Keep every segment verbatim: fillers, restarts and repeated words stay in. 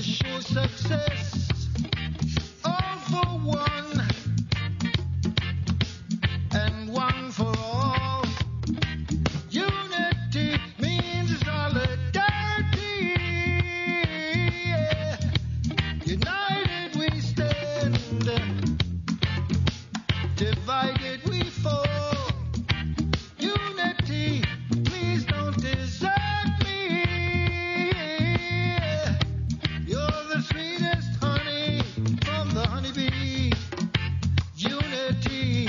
sure success. All for one, and one for all. Unity means solidarity. Yeah. United we stand, divided we fall. Unity, please don't desert me. You're the sweetest honey from the honeybee. Unity,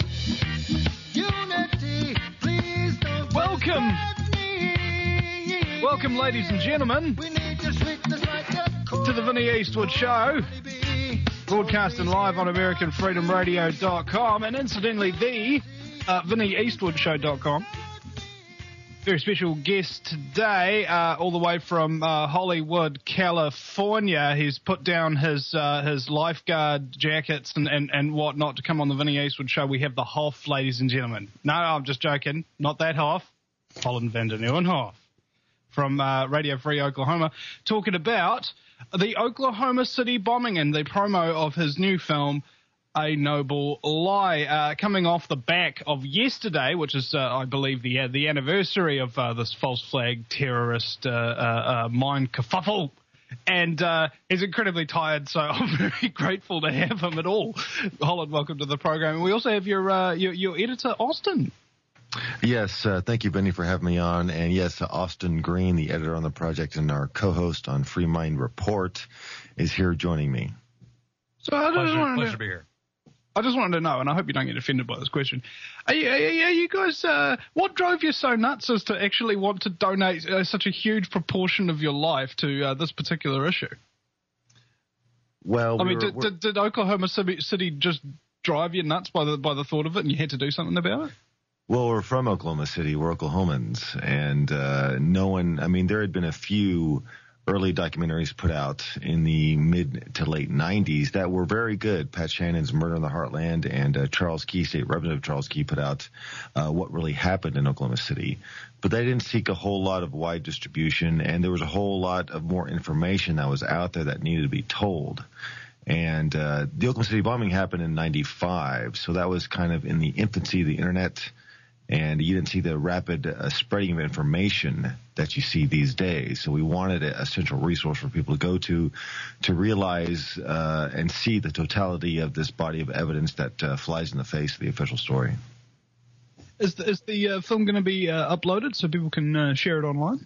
unity, please don't Welcome. desert me. Welcome, ladies and gentlemen, We need your sweetness like a cold to the Vinnie Eastwood Show, honeybee. broadcasting live on American Freedom Radio dot com, and incidentally, the uh, Vinnie Eastwood Show dot com. Very special guest today, uh, all the way from uh, Hollywood, California. He's put down his uh, his lifeguard jackets and, and, and whatnot to come on the Vinnie Eastwood Show. We have the Hoff, ladies and gentlemen. No, I'm just joking. Not that Hoff. Holland van der Nieuwenhof from uh, Radio Free Oklahoma, talking about the Oklahoma City bombing and the promo of his new film, A Noble Lie, uh, coming off the back of yesterday, which is, uh, I believe, the uh, the anniversary of uh, this false flag terrorist uh, uh, uh, mind kerfuffle. And uh, he's incredibly tired, so I'm very grateful to have him at all. Holland, welcome to the program. And we also have your uh, your, your editor, Austin. Yes, uh, thank you, Benny, for having me on. And yes, Austin Green, the editor on the project and our co-host on Free Mind Report, is here joining me. So I just Pleasure, wanted pleasure to, to be here. I just wanted to know, and I hope you don't get offended by this question. Are you, are you, are you guys, uh, what drove you so nuts as to actually want to donate uh, such a huge proportion of your life to uh, this particular issue? Well, I we mean, were- did, did, did Oklahoma City, City just drive you nuts by the by the thought of it, and you had to do something about it? Well, we're from Oklahoma City. We're Oklahomans. And uh, no one, I mean, there had been a few early documentaries put out in the mid to late nineties that were very good. Pat Shannon's Murder in the Heartland and uh, Charles Key, State Representative Charles Key, put out uh, what really happened in Oklahoma City. But they didn't seek a whole lot of wide distribution, and there was a whole lot of more information that was out there that needed to be told. And uh, the Oklahoma City bombing happened in ninety-five, so that was kind of in the infancy of the Internet. And you didn't see the rapid uh, spreading of information that you see these days. So we wanted a, a central resource for people to go to to realize uh, and see the totality of this body of evidence that uh, flies in the face of the official story. Is the, is the uh, film going to be uh, uploaded so people can uh, share it online?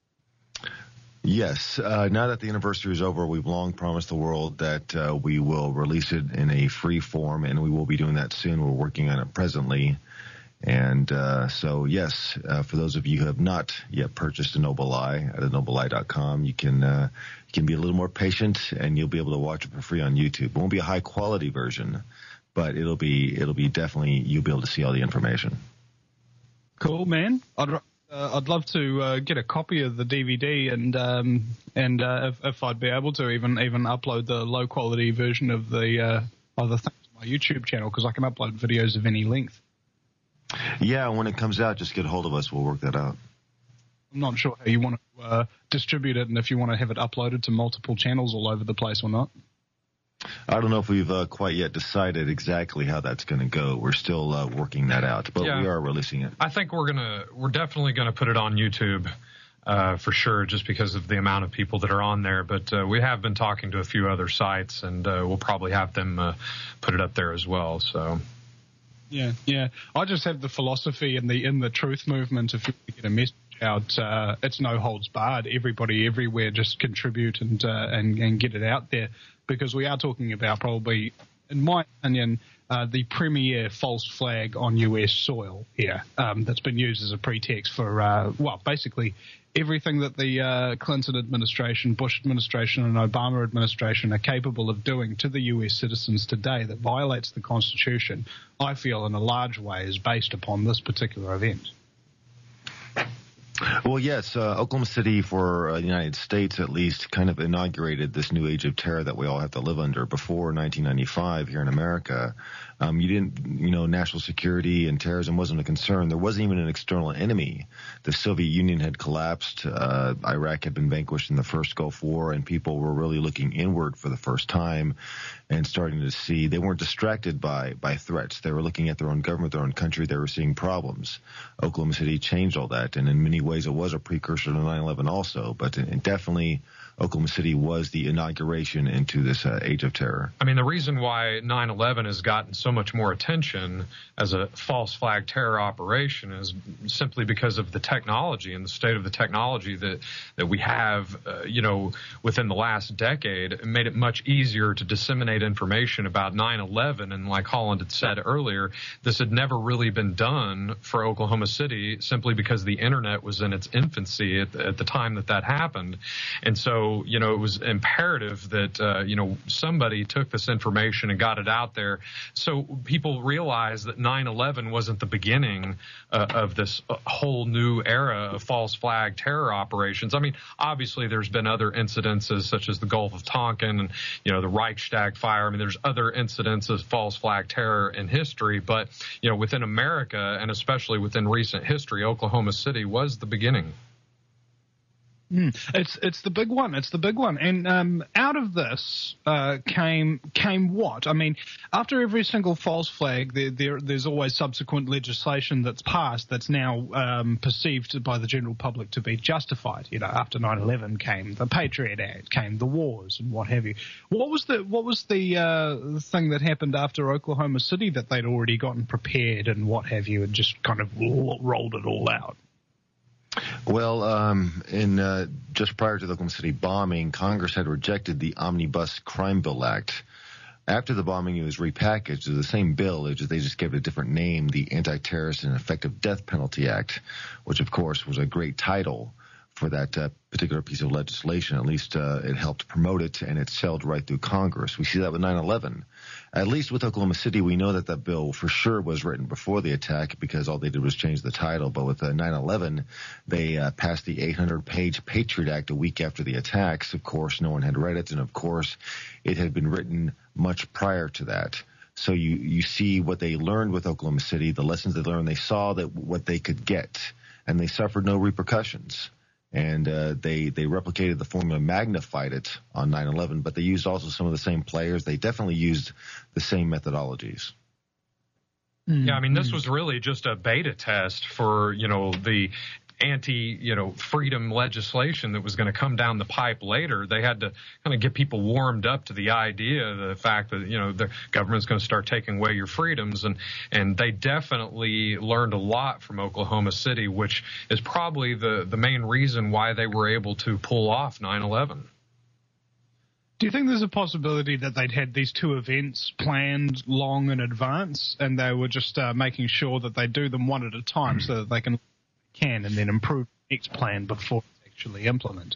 Yes. Uh, now that the anniversary is over, we've long promised the world that uh, we will release it in a free form, and we will be doing that soon. We're working on it presently. And uh, so, yes, uh, for those of you who have not yet purchased A Noble Lie at a noble lie dot com, you can uh, you can be a little more patient, and you'll be able to watch it for free on YouTube. It won't be a high quality version, but it'll be it'll be definitely you'll be able to see all the information. Cool, man. I'd uh, I'd love to uh, get a copy of the D V D, and um, and uh, if, if I'd be able to even even upload the low quality version of the uh, of the thing to my YouTube channel, because I can upload videos of any length. Yeah, when it comes out, just get a hold of us. We'll work that out. I'm not sure how you want to uh, distribute it, and if you want to have it uploaded to multiple channels all over the place or not. I don't know if we've uh, quite yet decided exactly how that's going to go. We're still uh, working that out, but Yeah. we are releasing it. I think we're gonna, we're definitely gonna put it on YouTube uh, for sure, just because of the amount of people that are on there. But uh, we have been talking to a few other sites, and uh, we'll probably have them uh, put it up there as well. So. Yeah, yeah. I just have the philosophy in the in the truth movement. If you get a message out, uh, it's no holds barred. Everybody, everywhere, just contribute and uh, and and get it out there, because we are talking about probably, in my opinion, uh, the premier false flag on U S soil here, um, that's been used as a pretext for uh, well, basically everything that the uh, Clinton administration, Bush administration, and Obama administration are capable of doing to the U S citizens today that violates the Constitution, I feel in a large way is based upon this particular event. Well, yes, uh, Oklahoma City, for uh, the United States at least, kind of inaugurated this new age of terror that we all have to live under. Before nineteen ninety-five here in America, um, you didn't, you know, national security and terrorism wasn't a concern. There wasn't even an external enemy. The Soviet Union had collapsed. Uh, Iraq had been vanquished in the first Gulf War, and people were really looking inward for the first time and starting to see they weren't distracted by by threats. They were looking at their own government, their own country. They were seeing problems. Oklahoma City changed all that, and in many ways it was a precursor to nine eleven also, but it definitely Oklahoma City was the inauguration into this uh, age of terror. I mean, the reason why nine eleven has gotten so much more attention as a false flag terror operation is simply because of the technology and the state of the technology that, that we have, uh, you know, within the last decade. It made it much easier to disseminate information about nine eleven. And like Holland had said earlier, this had never really been done for Oklahoma City simply because the internet was in its infancy at the, at the time that that happened. And so, you know, it was imperative that, uh, you know, somebody took this information and got it out there so people realized that nine eleven wasn't the beginning uh, of this uh, whole new era of false flag terror operations. I mean, obviously there's been other incidences such as the Gulf of Tonkin and, you know, the Reichstag fire. I mean, there's other incidents of false flag terror in history, but, you know, within America and especially within recent history, Oklahoma City was the beginning. Mm, it's it's the big one. It's the big one. And um, out of this uh, came came what? I mean, after every single false flag, there, there there's always subsequent legislation that's passed that's now um, perceived by the general public to be justified. You know, after nine eleven came the Patriot Act, came the wars and what have you. What was the what was the uh, thing that happened after Oklahoma City that they'd already gotten prepared and what have you, and just kind of rolled it all out? Well, um, in uh, just prior to the Oklahoma City bombing, Congress had rejected the Omnibus Crime Bill Act. After the bombing, it was repackaged as the same bill. It just, they just gave it a different name, the Anti-Terrorist and Effective Death Penalty Act, which, of course, was a great title for that uh, particular piece of legislation. At least uh, it helped promote it, and it sailed right through Congress. We see that with nine eleven. At least with Oklahoma City, we know that that bill for sure was written before the attack because all they did was change the title. But with uh, nine eleven, they uh, passed the eight hundred page Patriot Act a week after the attacks. Of course, no one had read it, and of course, it had been written much prior to that. So you, you see what they learned with Oklahoma City, the lessons they learned. They saw that what they could get, and they suffered no repercussions. And uh, they they replicated the formula, magnified it on nine eleven, but they used also some of the same players. They definitely used the same methodologies. Yeah, I mean, this was really just a beta test for, you know, the anti, you know, freedom legislation that was going to come down the pipe later. They had to kind of get people warmed up to the idea, the fact that, you know, the government's going to start taking away your freedoms. And, and they definitely learned a lot from Oklahoma City, which is probably the, the main reason why they were able to pull off nine eleven. Do you think there's a possibility that they'd had these two events planned long in advance and they were just uh, making sure that they do them one at a time so that they can can and then improve the next plan before it's actually implemented?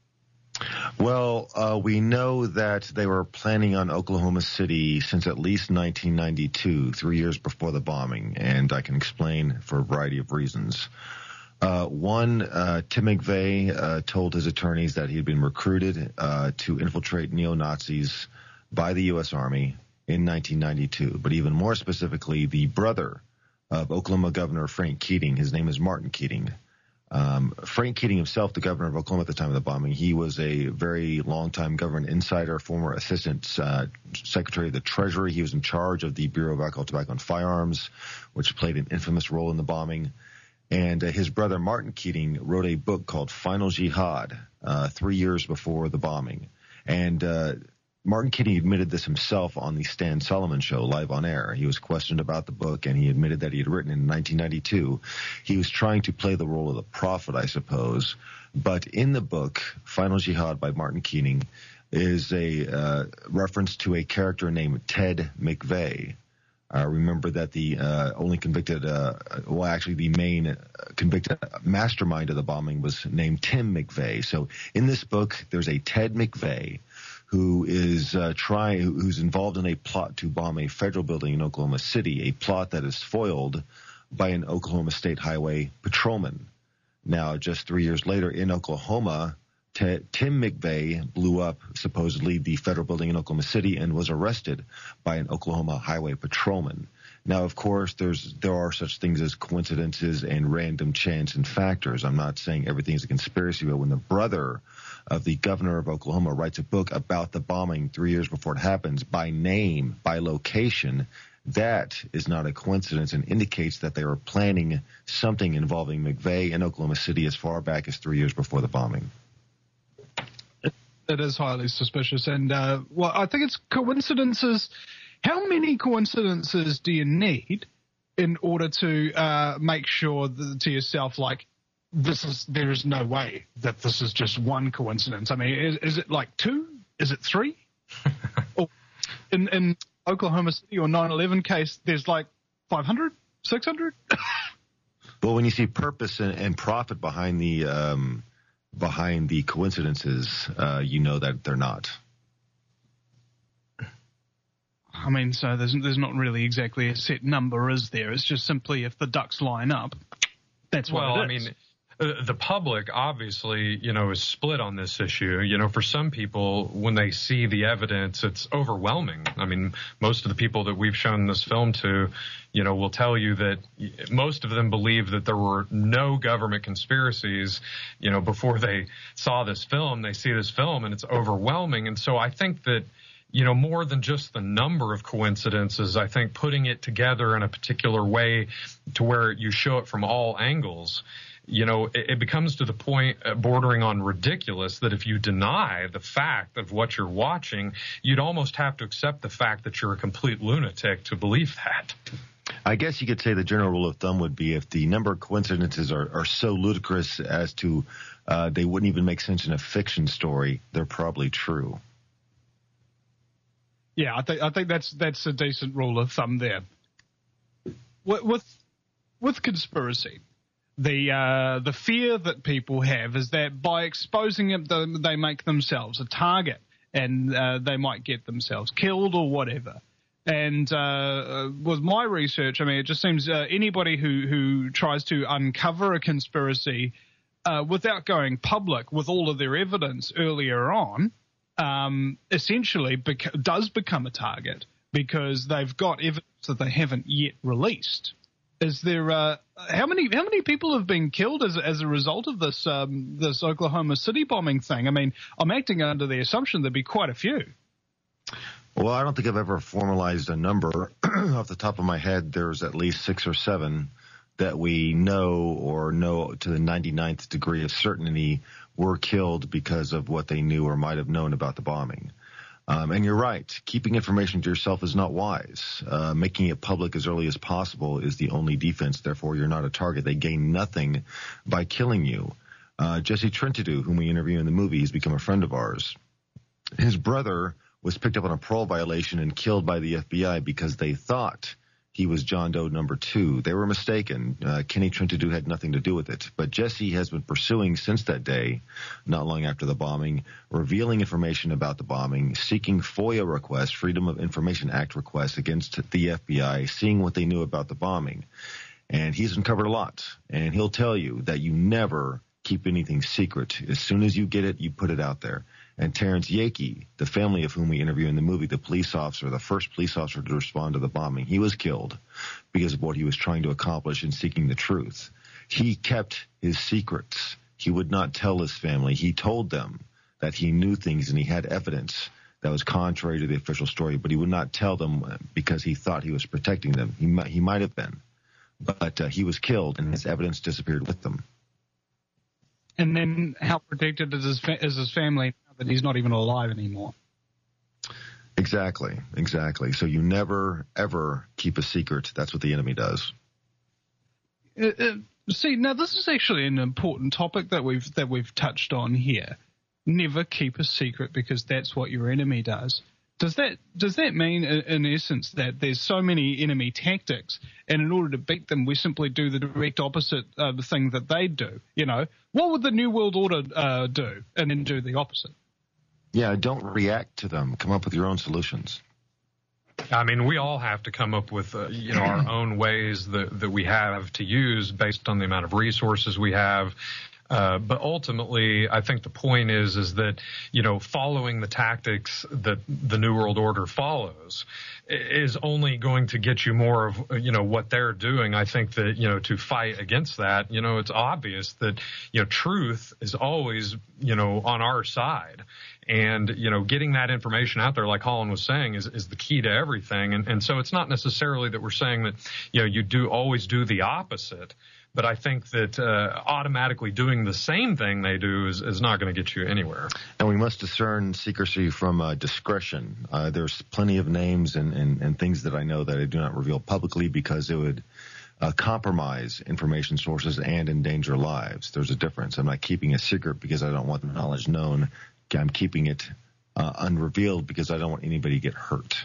Well, uh, we know that they were planning on Oklahoma City since at least nineteen ninety-two, three years before the bombing, and I can explain for a variety of reasons. Uh, one, uh, Tim McVeigh uh, told his attorneys that he had been recruited uh, to infiltrate neo-Nazis by the U S Army in nineteen ninety-two. But even more specifically, the brother of Oklahoma Governor Frank Keating, his name is Martin Keating. Um, Frank Keating himself, the governor of Oklahoma at the time of the bombing, he was a very long-time government insider, former assistant uh, secretary of the Treasury. He was in charge of the Bureau of Alcohol, Tobacco, and Firearms, which played an infamous role in the bombing. And uh, his brother Martin Keating wrote a book called Final Jihad uh, three years before the bombing. And uh, Martin Keating admitted this himself on the Stan Solomon Show live on air. He was questioned about the book, and he admitted that he had written it in nineteen ninety-two. He was trying to play the role of the prophet, I suppose. But in the book, Final Jihad by Martin Keating, is a uh, reference to a character named Ted McVeigh. Uh, remember that the uh, only convicted, uh, well, actually the main convicted mastermind of the bombing was named Tim McVeigh. So in this book, there's a Ted McVeigh who is uh, trying, who's involved in a plot to bomb a federal building in Oklahoma City, a plot that is foiled by an Oklahoma State Highway patrolman. Now, just three years later in Oklahoma, T- Tim McVeigh blew up supposedly the federal building in Oklahoma City and was arrested by an Oklahoma highway patrolman. Now, of course, there's there are such things as coincidences and random chance and factors. I'm not saying everything is a conspiracy, but when the brother of the governor of Oklahoma writes a book about the bombing three years before it happens by name, by location, that is not a coincidence and indicates that they were planning something involving McVeigh and Oklahoma City as far back as three years before the bombing. It is highly suspicious. And, uh, well, I think it's coincidences. How many coincidences do you need in order to uh, make sure that, to yourself, like, this is there is no way that this is just one coincidence? I mean, is, is it like two? Is it three? Or in, in Oklahoma City or nine eleven case, there's like five hundred, six hundred? Well, when you see purpose and, and profit behind the um, behind the coincidences, uh, you know that they're not. I mean, so there's there's not really exactly a set number, is there? It's just simply if the ducks line up, that's what well, it is. I mean, uh, the public obviously, you know, is split on this issue. You know, for some people, when they see the evidence, it's overwhelming. I mean, most of the people that we've shown this film to, you know, will tell you that most of them believe that there were no government conspiracies, you know, before they saw this film. They see this film and it's overwhelming. And so I think that, you know, more than just the number of coincidences, I think putting it together in a particular way to where you show it from all angles, you know, it, it becomes to the point bordering on ridiculous that if you deny the fact of what you're watching, you'd almost have to accept the fact that you're a complete lunatic to believe that. I guess you could say the general rule of thumb would be if the number of coincidences are, are so ludicrous as to uh, they wouldn't even make sense in a fiction story, they're probably true. Yeah, I think I think that's that's a decent rule of thumb there. With with, with conspiracy, the uh, the fear that people have is that by exposing it, they make themselves a target, and uh, they might get themselves killed or whatever. And uh, with my research, I mean, it just seems uh, anybody who who tries to uncover a conspiracy uh, without going public with all of their evidence earlier on, Um, essentially bec- does become a target because they've got evidence that they haven't yet released. Is there uh, how many how many people have been killed as as a result of this um, this Oklahoma City bombing thing? I mean, I'm acting under the assumption there'd be quite a few. Well, I don't think I've ever formalized a number. Off the top of my head, there's at least six or seven that we know or know to the ninety-ninth degree of certainty were killed because of what they knew or might have known about the bombing. Um, and you're right. Keeping information to yourself is not wise. Uh, making it public as early as possible is the only defense. Therefore, you're not a target. They gain nothing by killing you. Uh, Jesse Trentadue, whom we interview in the movie, has become a friend of ours. His brother was picked up on a parole violation and killed by the F B I because they thought he was John Doe number two. They were mistaken. Uh, Kenny Trentadue had nothing to do with it. But Jesse has been pursuing since that day, not long after the bombing, revealing information about the bombing, seeking FOIA requests, Freedom of Information Act requests against the F B I, seeing what they knew about the bombing. And he's uncovered a lot. And he'll tell you that you never keep anything secret. As soon as you get it, you put it out there. And Terrence Yakey, the family of whom we interview in the movie, the police officer, the first police officer to respond to the bombing, he was killed because of what he was trying to accomplish in seeking the truth. He kept his secrets. He would not tell his family. He told them that he knew things and he had evidence that was contrary to the official story, but he would not tell them because he thought he was protecting them. He might, he might have been, but uh, he was killed and his evidence disappeared with them. And then how protected is his, fa- is his family now that he's not even alive anymore? Exactly, exactly. So you never, ever keep a secret. That's what the enemy does. Uh, uh, see, now this is actually an important topic that we've that we've touched on here. Never keep a secret because that's what your enemy does. Does that does that mean, in essence, that there's so many enemy tactics, and in order to beat them, we simply do the direct opposite of the thing that they do? You know, what would the New World Order uh, do, and then do the opposite? Yeah, don't react to them. Come up with your own solutions. I mean, we all have to come up with, uh, you know, our own ways that, that we have to use based on the amount of resources we have. Uh, but ultimately, I think the point is, is that, you know, following the tactics that the New World Order follows is only going to get you more of, you know, what they're doing. I think that, you know, to fight against that, you know, it's obvious that, you know, truth is always, you know, on our side. And, you know, getting that information out there, like Holland was saying, is, is the key to everything. And, and so it's not necessarily that we're saying that, you know, you do always do the opposite. But I think that uh, automatically doing the same thing they do is, is not going to get you anywhere. And we must discern secrecy from uh, discretion. Uh, there's plenty of names and, and, and things that I know that I do not reveal publicly because it would uh, compromise information sources and endanger lives. There's a difference. I'm not keeping a secret because I don't want the knowledge known. I'm keeping it uh, unrevealed because I don't want anybody to get hurt.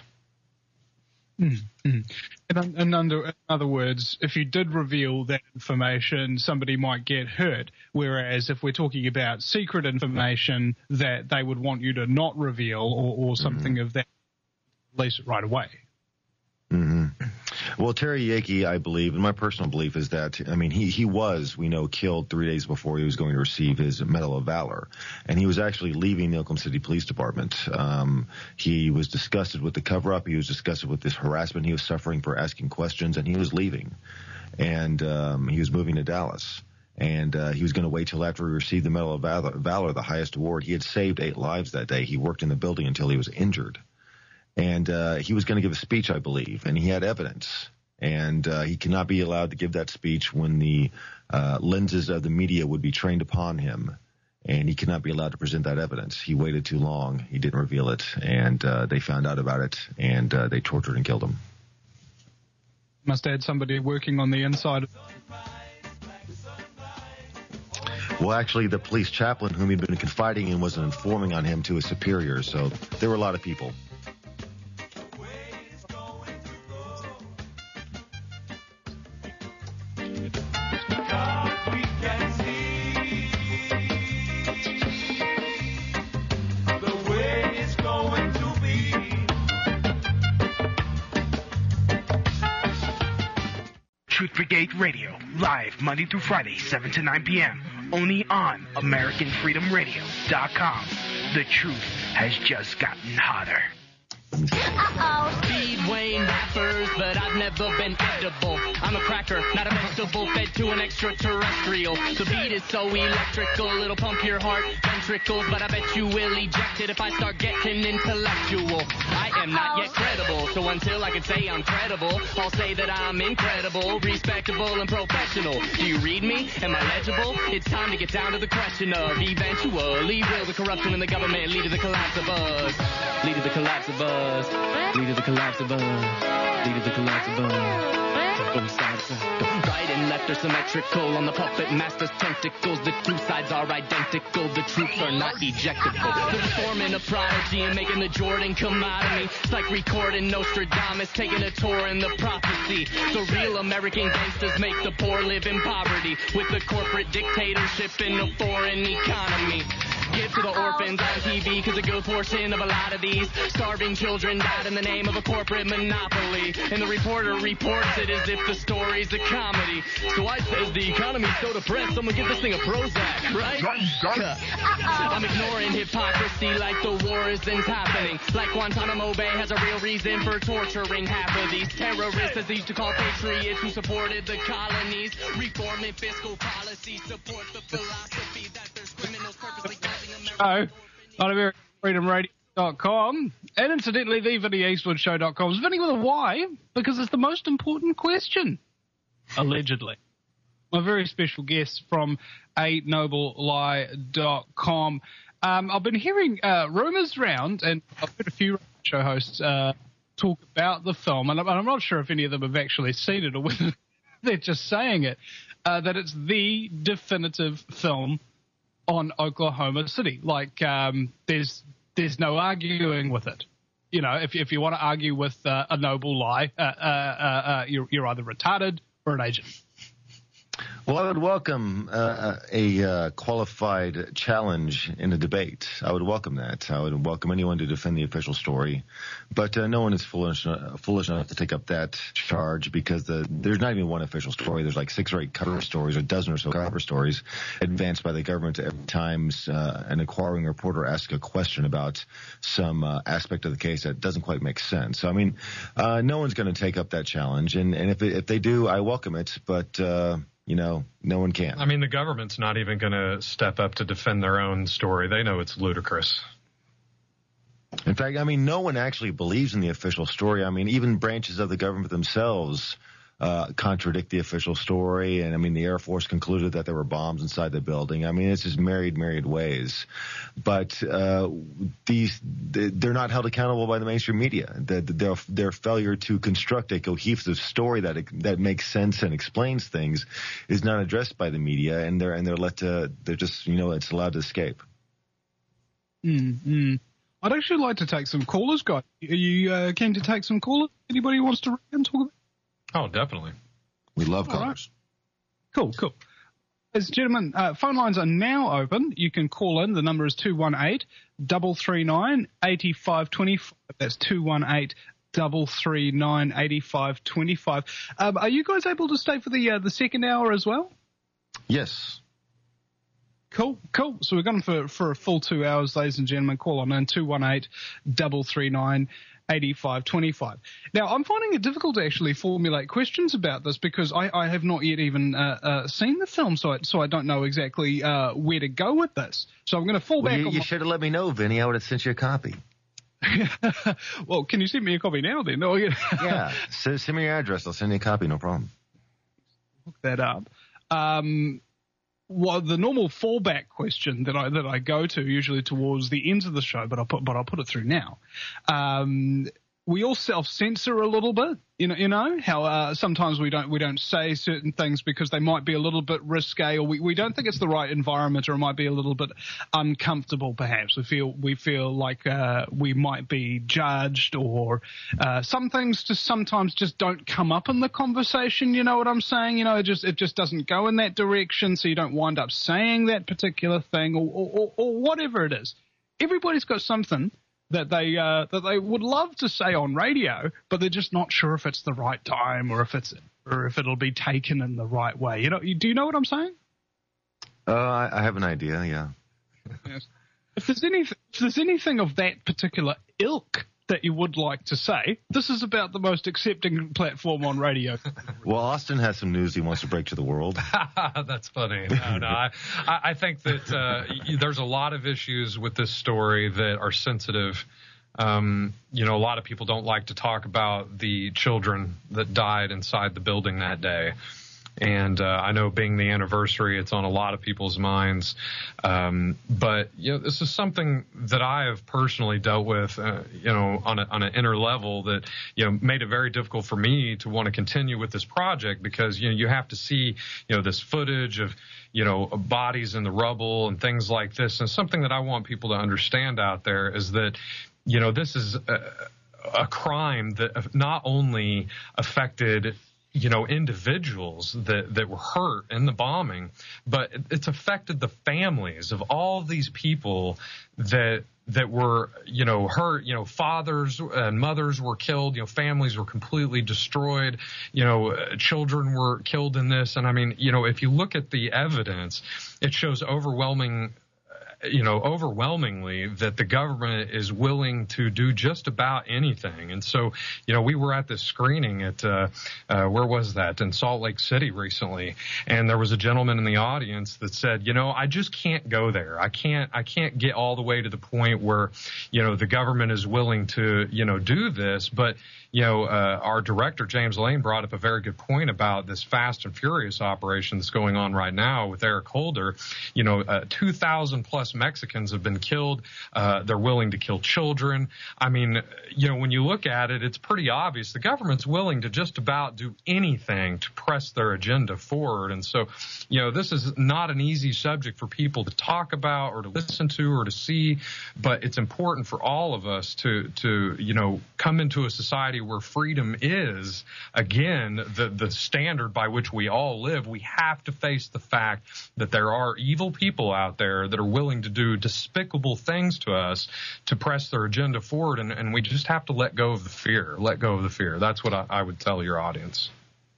Mm-hmm. And in under, in other words, if you did reveal that information, somebody might get hurt. Whereas if we're talking about secret information that they would want you to not reveal or, or something mm-hmm. of that, release it right away. Mm-hmm. Well, Terry Yakey, I believe, and my personal belief is that, I mean, he, he was, we know, killed three days before he was going to receive his Medal of Valor. And he was actually leaving the Oklahoma City Police Department. Um, he was disgusted with the cover-up. He was disgusted with this harassment he was suffering for asking questions, and he was leaving. And um, he was moving to Dallas. And uh, he was going to wait till after he received the Medal of Valor, Valor, the highest award. He had saved eight lives that day. He worked in the building until he was injured. And uh, he was going to give a speech, I believe, and he had evidence. And uh, he cannot be allowed to give that speech when the uh, lenses of the media would be trained upon him. And he cannot be allowed to present that evidence. He waited too long. He didn't reveal it. And uh, they found out about it, and uh, they tortured and killed him. Must have had somebody working on the inside. Well, actually, the police chaplain whom he'd been confiding in wasn't informing on him to his superiors. So there were a lot of people. Truth Brigade Radio, live Monday through Friday, seven to nine p.m., only on American Freedom Radio dot com. The truth has just gotten hotter. Uh-oh. Speedway rappers, but I've never been edible. I'm a cracker, not a vegetable fed to an extraterrestrial. The beat is so electrical, it'll pump your heart ventricles, but I bet you will eject it if I start getting intellectual. I am not yet credible, so until I can say I'm credible, I'll say that I'm incredible, respectable, and professional. Do you read me? Am I legible? It's time to get down to the question of eventually will the corruption in the government lead to the collapse of us? Lead to the collapse of us. Lead to the collapse of us. Lead to the collapse of us. Both sides are right and left are symmetrical. On the puppet master's tentacles, the two sides are identical. The troops are not ejectable. They're forming a prodigy and making the Jordan come out of me. It's like recording Nostradamus, taking a tour in the prophecy. The real American gangsters make the poor live in poverty with the corporate dictatorship in the foreign economy. Give to the orphans on T V, cause a good portion of a lot of these starving children died in the name of a corporate monopoly. And the reporter reports it as if the story's a comedy. So I says the economy's so depressed, someone give this thing a Prozac, right? I'm ignoring hypocrisy like the war isn't happening. Like Guantanamo Bay has a real reason for torturing half of these terrorists, as they used to call patriots who supported the colonies. Reforming fiscal policy, support the philosophy that there's criminals purposely causing America. Oh, on American Freedom Radio dot com and incidentally the Vinny Eastwood Show dot com. It's Vinny with a Y because it's the most important question, allegedly. My very special guest from a noble lie dot com. Um, I've been hearing uh, rumours round, and I've heard a few show hosts uh, talk about the film, and I'm, I'm not sure if any of them have actually seen it or whether they're just saying it, uh, that it's the definitive film on Oklahoma City. Like, um, there's there's no arguing with it. You know, if if you want to argue with uh, a noble lie, uh, uh, uh, uh, you're, you're either retarded or an agent. Well, I would welcome uh, a uh, qualified challenge in a debate. I would welcome that. I would welcome anyone to defend the official story. But uh, no one is foolish, uh, foolish enough to take up that charge because the, there's not even one official story. There's like six or eight cover stories, or a dozen or so cover stories advanced by the government every time uh, an inquiring reporter asks a question about some uh, aspect of the case that doesn't quite make sense. So, I mean, uh, no one's going to take up that challenge. And, and if, it, if they do, I welcome it. But... Uh, You know, no one can. I mean, the government's not even going to step up to defend their own story. They know it's ludicrous. In fact, I mean, no one actually believes in the official story. I mean, even branches of the government themselves uh, contradict the official story. And, I mean, the Air Force concluded that there were bombs inside the building. I mean, it's just myriad, myriad ways. But uh, these they're not held accountable by the mainstream media. Their, their failure to construct a cohesive story that that makes sense and explains things is not addressed by the media, and they're and they're let to they're just you know it's allowed to escape. Mm-hmm. I'd actually like to take some callers, guys. Are you uh, keen to take some callers? Anybody who wants to ring and talk about? Oh, definitely. We love All callers. Right. Cool, cool. Ladies and gentlemen, uh, phone lines are now open. You can call in. The number is two one eight, three three nine, eight five two five. That's two one eight, three three nine, eight five two five. Um, are you guys able to stay for the uh, the second hour as well? Yes. Cool, cool. So we're going for, for a full two hours, ladies and gentlemen. Call on in, two one eight, three three nine, eight five two five. Now, I'm finding it difficult to actually formulate questions about this because I, I have not yet even uh, uh, seen the film, so I, so I don't know exactly uh, where to go with this. So I'm going to fall Well, back you on you my... should have let me know, Vinny. I would have sent you a copy. Well, can you send me a copy now then? No, yeah. Yeah. send, send me your address. I'll send you a copy. No problem. Look that up. Um, well, the normal fallback question that I that I go to usually towards the ends of the show, but I'll put but I'll put it through now. Um, we all self-censor a little bit, you know. You know how uh, sometimes we don't we don't say certain things because they might be a little bit risque, or we, we don't think it's the right environment, or it might be a little bit uncomfortable. Perhaps we feel we feel like uh, we might be judged, or uh, some things just sometimes just don't come up in the conversation. You know what I'm saying? You know, it just it just doesn't go in that direction, so you don't wind up saying that particular thing, or or, or, or whatever it is. Everybody's got something that they uh, that they would love to say on radio, but they're just not sure if it's the right time or if it's or if it'll be taken in the right way. You know, do you know what I'm saying? Uh, I, I have an idea. Yeah. Yes. If there's any if there's anything of that particular ilk that you would like to say, this is about the most accepting platform on radio. Well, Austin has some news he wants to break to the world. That's funny. No, no, I, I think that uh, there's a lot of issues with this story that are sensitive. Um, you know, a lot of people don't like to talk about the children that died inside the building that day. And uh, I know being the anniversary, it's on a lot of people's minds. Um, but, you know, this is something that I have personally dealt with, uh, you know, on, a, on an inner level that, you know, made it very difficult for me to want to continue with this project because, you know, you have to see, you know, this footage of, you know, bodies in the rubble and things like this. And something that I want people to understand out there is that, you know, this is a, a crime that not only affected you know, individuals that, that were hurt in the bombing, but it's affected the families of all these people that that were, you know, hurt, you know, fathers and mothers were killed, you know, families were completely destroyed, you know, children were killed in this. And I mean, you know, if you look at the evidence, it shows overwhelming you know, overwhelmingly that the government is willing to do just about anything. And so, you know, we were at this screening at, uh, uh, where was that? In Salt Lake City recently. And there was a gentleman in the audience that said, you know, I just can't go there. I can't, I can't get all the way to the point where, you know, the government is willing to, you know, do this. But, you know, uh, our director, James Lane, brought up a very good point about this Fast and Furious operation that's going on right now with Eric Holder. You know, uh, two thousand plus plus Mexicans have been killed. Uh, they're willing to kill children. I mean, you know, when you look at it, it's pretty obvious. The government's willing to just about do anything to press their agenda forward. And so, you know, this is not an easy subject for people to talk about or to listen to or to see, but it's important for all of us to, to, you know, come into a society where freedom is, again, the, the standard by which we all live. We have to face the fact that there are evil people out there that are willing to do despicable things to us to press their agenda forward, and, and we just have to let go of the fear. Let go of the fear. That's what I, I would tell your audience.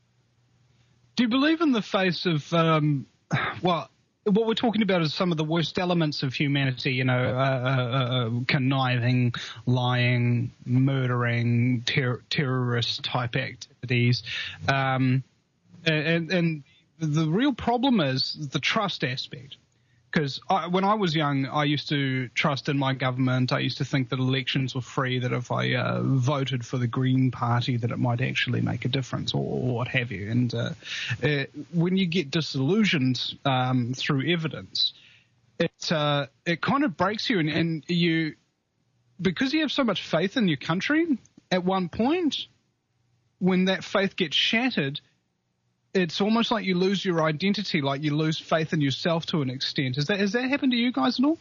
Do you believe in the face of, um, well, what we're talking about is some of the worst elements of humanity, you know, uh, uh, conniving, lying, murdering, ter- terrorist-type activities. Um, and, and the real problem is the trust aspect. Because when I was young, I used to trust in my government. I used to think that elections were free, that if I uh, voted for the Green Party, that it might actually make a difference, or, or what have you. And uh, uh, when you get disillusioned um, through evidence, it uh, it kind of breaks you, and, and you, because you have so much faith in your country, at one point, when that faith gets shattered, it's almost like you lose your identity, like you lose faith in yourself to an extent. Has that, has that happened to you guys at all?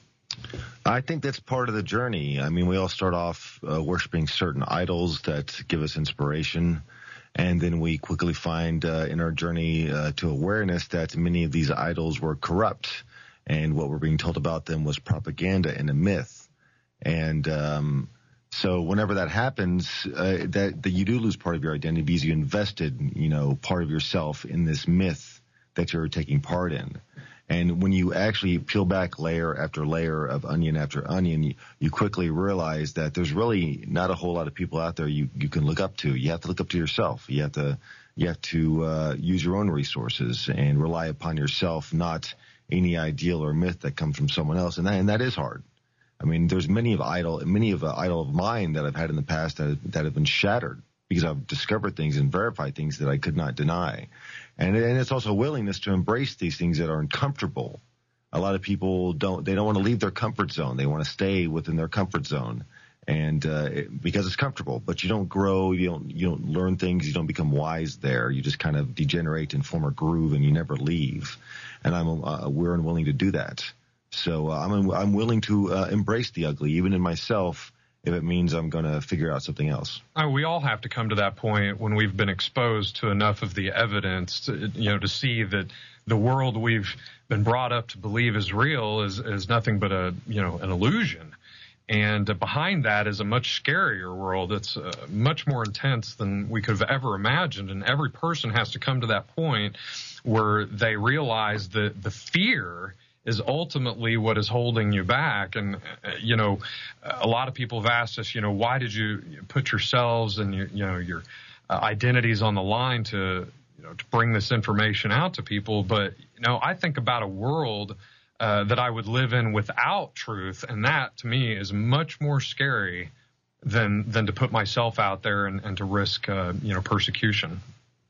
I think that's part of the journey. I mean, we all start off uh, worshiping certain idols that give us inspiration, and then we quickly find uh, in our journey uh, to awareness that many of these idols were corrupt, and what we're being told about them was propaganda and a myth. And um So whenever that happens, uh, that, that you do lose part of your identity because you invested, you know, part of yourself in this myth that you're taking part in. And when you actually peel back layer after layer of onion after onion, you, you quickly realize that there's really not a whole lot of people out there you, you can look up to. You have to look up to yourself. You have to you have to uh, use your own resources and rely upon yourself, not any ideal or myth that comes from someone else. And that, and that is hard. I mean, there's many of idol, many of uh, idol of mine that I've had in the past that that have been shattered because I've discovered things and verified things that I could not deny, and and it's also a willingness to embrace these things that are uncomfortable. A lot of people don't they don't want to leave their comfort zone; they want to stay within their comfort zone, and uh, it, because it's comfortable. But you don't grow, you don't you don't learn things, you don't become wise there. You just kind of degenerate and form a groove, and you never leave. And I'm uh, we're unwilling to do that. So uh, I'm I'm willing to uh, embrace the ugly, even in myself, if it means I'm going to figure out something else. Uh, we all have to come to that point when we've been exposed to enough of the evidence, to, you know, to see that the world we've been brought up to believe is real is is nothing but a you know an illusion, and uh, behind that is a much scarier world. It's uh, much more intense than we could have ever imagined, and every person has to come to that point where they realize that the fear is ultimately what is holding you back. And, uh, you know, a lot of people have asked us, you know, why did you put yourselves and, your, you know, your uh, identities on the line to, you know, to bring this information out to people? But, you know, I think about a world uh, that I would live in without truth, and that, to me, is much more scary than than to put myself out there and, and to risk, uh, you know, persecution.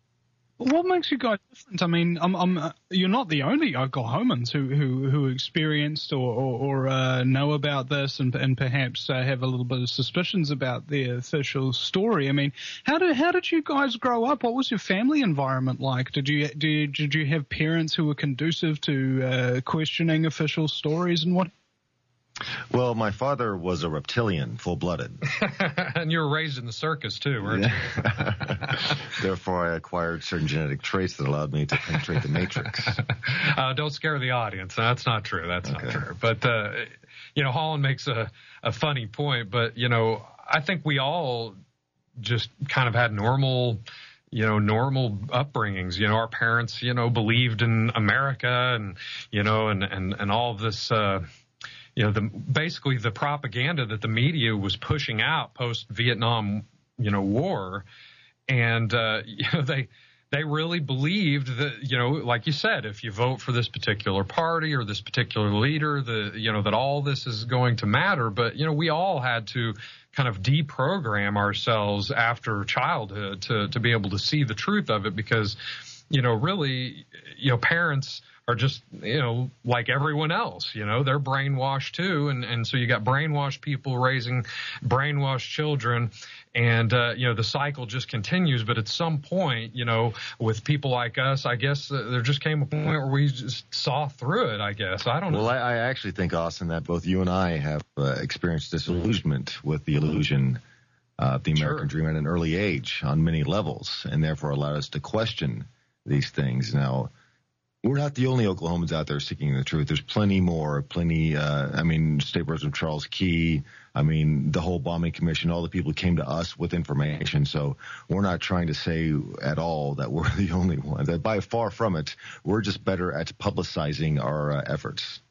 What makes you guys different? I mean, I'm, I'm, uh, you're not the only Oklahomans who who, who experienced or or, or uh, know about this, and and perhaps uh, have a little bit of suspicions about the official story. I mean, how did how did you guys grow up? What was your family environment like? Did you did you, did you have parents who were conducive to uh, questioning official stories and what? Well, my father was a reptilian, full-blooded. And you were raised in the circus, too, weren't yeah. you? Therefore, I acquired certain genetic traits that allowed me to penetrate the matrix. Uh, don't scare the audience. That's not true. That's okay. not true. But, uh, you know, Holland makes a, a funny point. But, you know, I think we all just kind of had normal you know, normal upbringings. You know, our parents, you know, believed in America and, you know, and, and, and all of this, uh, you know, the, basically the propaganda that the media was pushing out post-Vietnam, you know, war. And, uh, you know, they, they really believed that, you know, like you said, if you vote for this particular party or this particular leader, the, you know, that all this is going to matter. But, you know, we all had to kind of deprogram ourselves after childhood to, to be able to see the truth of it, because you know, really, you know, parents are just, you know, like everyone else, you know, they're brainwashed too. And, and so you got brainwashed people raising brainwashed children. And, uh, you know, the cycle just continues. But at some point, you know, with people like us, I guess uh, there just came a point where we just saw through it, I guess. I don't know. Well, I, I actually think, Austin, that both you and I have uh, experienced disillusionment with the illusion of uh, the American Sure. dream at an early age on many levels, and therefore allowed us to question these things. Now, we're not the only Oklahomans out there seeking the truth. There's plenty more, plenty, uh, I mean, State Representative Charles Key, I mean, the whole bombing commission, all the people who came to us with information. So we're not trying to say at all that we're the only ones. That by far from it, we're just better at publicizing our uh, efforts.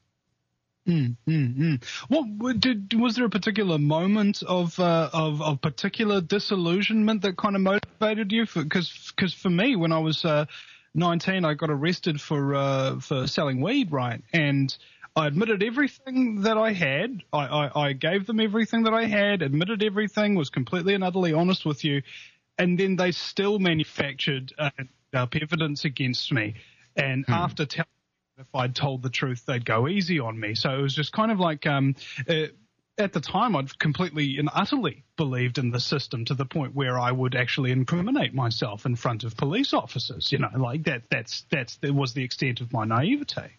Mm, mm, mm. What did was there a particular moment of uh, of of particular disillusionment that kind of motivated you? Because because for me, when I was uh, nineteen, I got arrested for uh, for selling weed, right? And I admitted everything that I had. I, I, I gave them everything that I had, admitted everything, was completely and utterly honest with you, and then they still manufactured uh, up evidence against me. And Hmm. after telling if I'd told the truth, they'd go easy on me. So it was just kind of like, um, uh, at the time, I'd completely and utterly believed in the system to the point where I would actually incriminate myself in front of police officers. You know, like that. That's that's that was the extent of my naivete.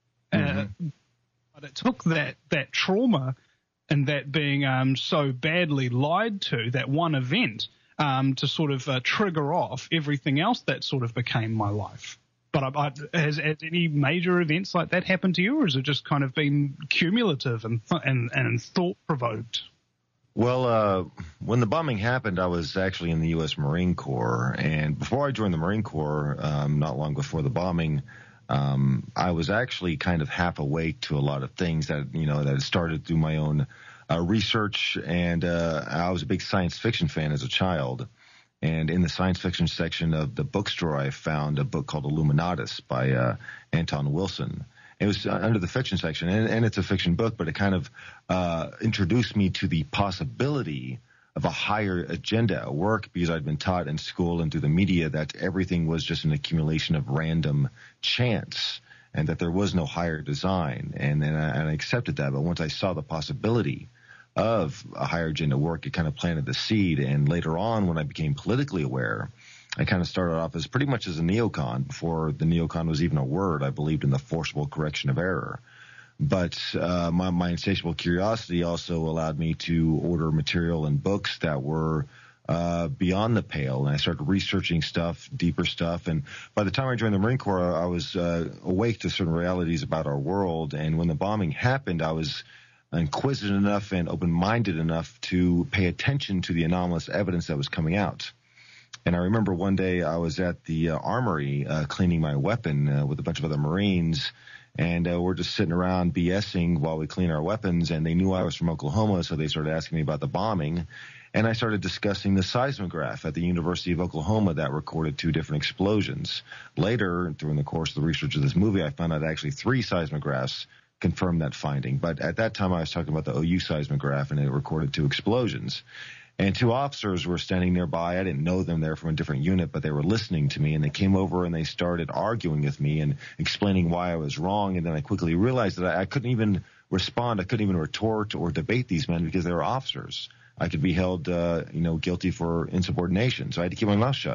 Uh, but it took that that trauma and that being um, so badly lied to, that one event, um, to sort of uh, trigger off everything else that sort of became my life. But I, I, has, has any major events like that happened to you, or has it just kind of been cumulative and th- and, and thought-provoked? Well, uh, when the bombing happened, I was actually in the U S Marine Corps. And before I joined the Marine Corps, um, not long before the bombing, um, I was actually kind of half awake to a lot of things that, you know, that had started through my own uh, research. And uh, I was a big science fiction fan as a child. And in the science fiction section of the bookstore, I found a book called Illuminatus by uh, Anton Wilson. It was uh, under the fiction section, and, and it's a fiction book, but it kind of uh, introduced me to the possibility of a higher agenda at work, because I'd been taught in school and through the media that everything was just an accumulation of random chance and that there was no higher design. And then I, and I accepted that. But once I saw the possibility of a higher agenda work, it kind of planted the seed. And later on, when I became politically aware, I kind of started off as pretty much as a neocon. Before the neocon was even a word, I believed in the forcible correction of error. But uh, my, my insatiable curiosity also allowed me to order material and books that were uh, beyond the pale. And I started researching stuff, deeper stuff. And by the time I joined the Marine Corps, I was uh, awake to certain realities about our world. And when the bombing happened, I was inquisitive enough and open-minded enough to pay attention to the anomalous evidence that was coming out. And I remember one day I was at the uh, armory uh, cleaning my weapon uh, with a bunch of other Marines, and uh, we're just sitting around BSing while we clean our weapons, and they knew I was from Oklahoma, so they started asking me about the bombing. And I started discussing the seismograph at the University of Oklahoma that recorded two different explosions. Later, during the course of the research of this movie, I found out actually three seismographs confirmed that finding. But at that time, I was talking about the O U seismograph, and it recorded two explosions. And two officers were standing nearby. I didn't know them. They're from a different unit, but they were listening to me, and they came over and they started arguing with me and explaining why I was wrong. And then I quickly realized that I, I couldn't even respond. I couldn't even retort or debate these men because they were officers. I could be held, uh, you know, guilty for insubordination. So I had to keep my mouth shut.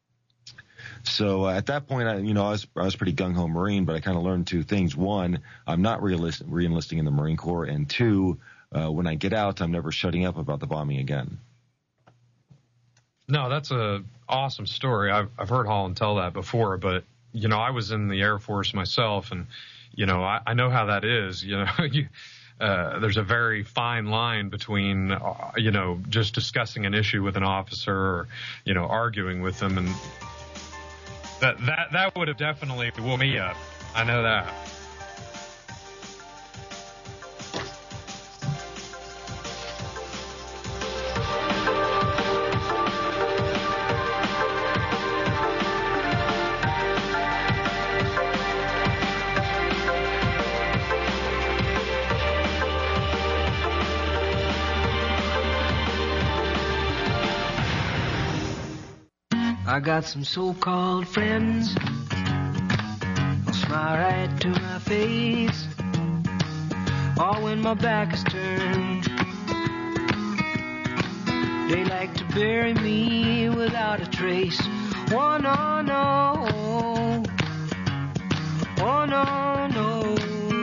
So uh, at that point, I, you know, I was, I was pretty gung-ho Marine, but I kind of learned two things. One, I'm not re-enlist- re-enlisting in the Marine Corps. And two, uh, when I get out, I'm never shutting up about the bombing again. No, that's a awesome story. I've, I've heard Holland tell that before, but, you know, I was in the Air Force myself, and, you know, I, I know how that is. You know, you, uh, there's a very fine line between, uh, you know, just discussing an issue with an officer or, you know, arguing with them, and That that that would have definitely woke me up. I know that. I got some so-called friends, they'll smile right to my face, all when my back is turned. They like to bury me without a trace. Oh no, no, oh no, no.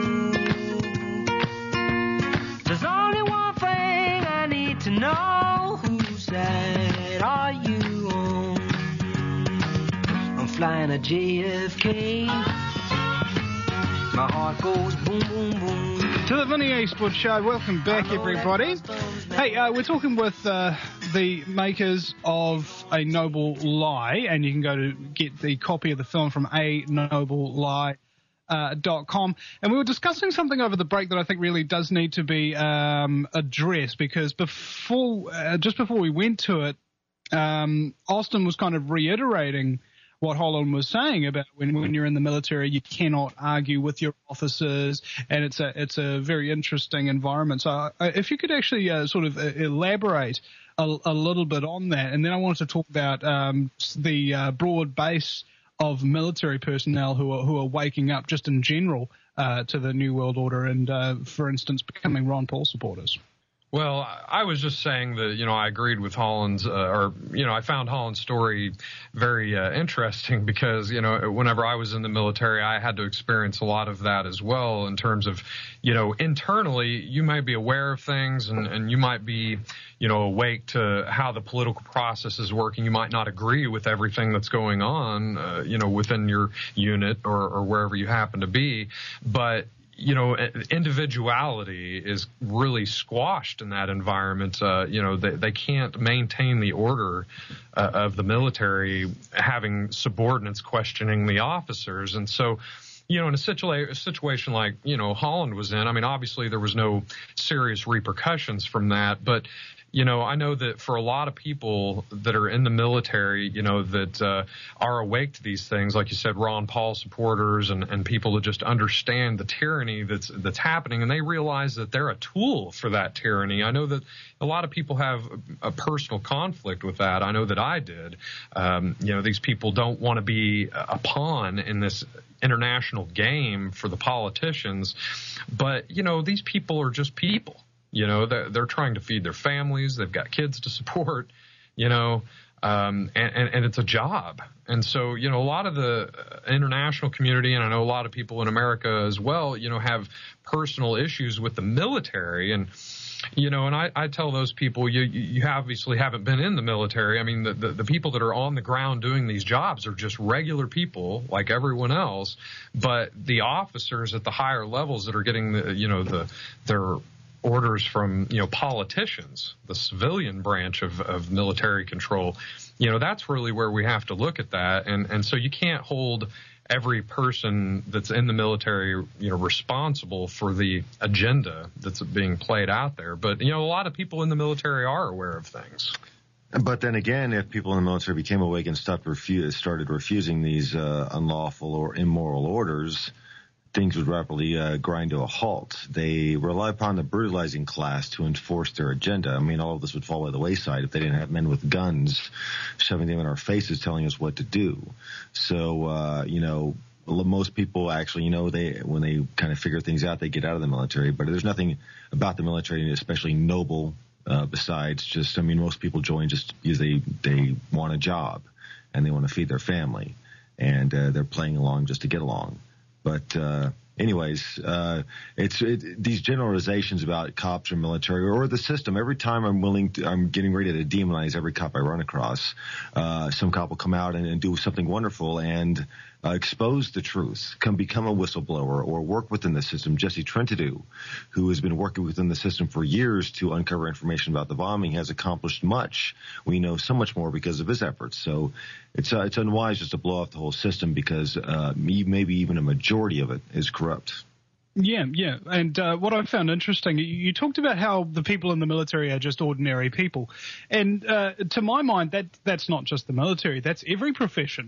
There's only one thing I need to know. Whose side are you on? I'm flying a J F K. My heart goes boom, boom, boom. To the Vinnie Eastwood Show. Welcome back, everybody. Hey, uh, we're talking with uh, the makers of A Noble Lie, and you can go to get the copy of the film from a noble lie dot com. And we were discussing something over the break that I think really does need to be um, addressed, because before, uh, just before we went to it, um, Austin was kind of reiterating what Holland was saying about when, when you're in the military, you cannot argue with your officers, and it's a it's a very interesting environment. So uh, if you could actually uh, sort of elaborate a, a little bit on that, and then I wanted to talk about um, the uh, broad base of military personnel who are who are waking up just in general uh, to the New World Order, and uh, for instance, becoming Ron Paul supporters. Well, I was just saying that, you know, I agreed with Holland's, uh, or, you know, I found Holland's story very uh, interesting because, you know, whenever I was in the military, I had to experience a lot of that as well in terms of, you know, internally, you might be aware of things and, and you might be, you know, awake to how the political process is working. You might not agree with everything that's going on, uh, you know, within your unit or, or wherever you happen to be, but you know, individuality is really squashed in that environment. Uh, you know, they, they can't maintain the order uh, of the military having subordinates questioning the officers. And so, you know, in a, situa- a situation like, you know, Holland was in, I mean, obviously there was no serious repercussions from that, but you know, I know that for a lot of people that are in the military, you know, that uh, are awake to these things, like you said, Ron Paul supporters and, and people that just understand the tyranny that's that's happening, and they realize that they're a tool for that tyranny. I know that a lot of people have a, a personal conflict with that. I know that I did. Um, you know, these people don't want to be a pawn in this international game for the politicians, but, you know, these people are just people. You know, they're, they're trying to feed their families. They've got kids to support, you know, um, and, and, and it's a job. And so, you know, a lot of the international community, and I know a lot of people in America as well, you know, have personal issues with the military. And, you know, and I, I tell those people, you, you obviously haven't been in the military. I mean, the, the, the people that are on the ground doing these jobs are just regular people like everyone else. But the officers at the higher levels that are getting the, you know, the, their orders from, you know, politicians, the civilian branch of, of military control, you know, that's really where we have to look at that. And, and so you can't hold every person that's in the military, you know, responsible for the agenda that's being played out there. But, you know, a lot of people in the military are aware of things. But then again, if people in the military became awake and stopped refu- started refusing these uh, unlawful or immoral orders, things would rapidly uh, grind to a halt. They rely upon the brutalizing class to enforce their agenda. I mean, all of this would fall by the wayside if they didn't have men with guns shoving them in our faces telling us what to do. So, uh, you know, most people actually, you know, they when they kind of figure things out, they get out of the military. But there's nothing about the military especially noble uh, besides just, I mean, most people join just because they, they want a job and they want to feed their family. And uh, they're playing along just to get along. But uh, anyways, uh, it's it, these generalizations about cops or military or the system. Every time I'm willing to, I'm getting ready to demonize every cop I run across. Uh, some cop will come out and, and do something wonderful and uh, expose the truth, come become a whistleblower or work within the system. Jesse Trentadue, who has been working within the system for years to uncover information about the bombing, has accomplished much. We know so much more because of his efforts. So it's uh, it's unwise just to blow off the whole system because uh, maybe even a majority of it is corrupt. Yeah, yeah. And uh, what I found interesting, you, you talked about how the people in the military are just ordinary people. And uh, to my mind, that that's not just the military. That's every profession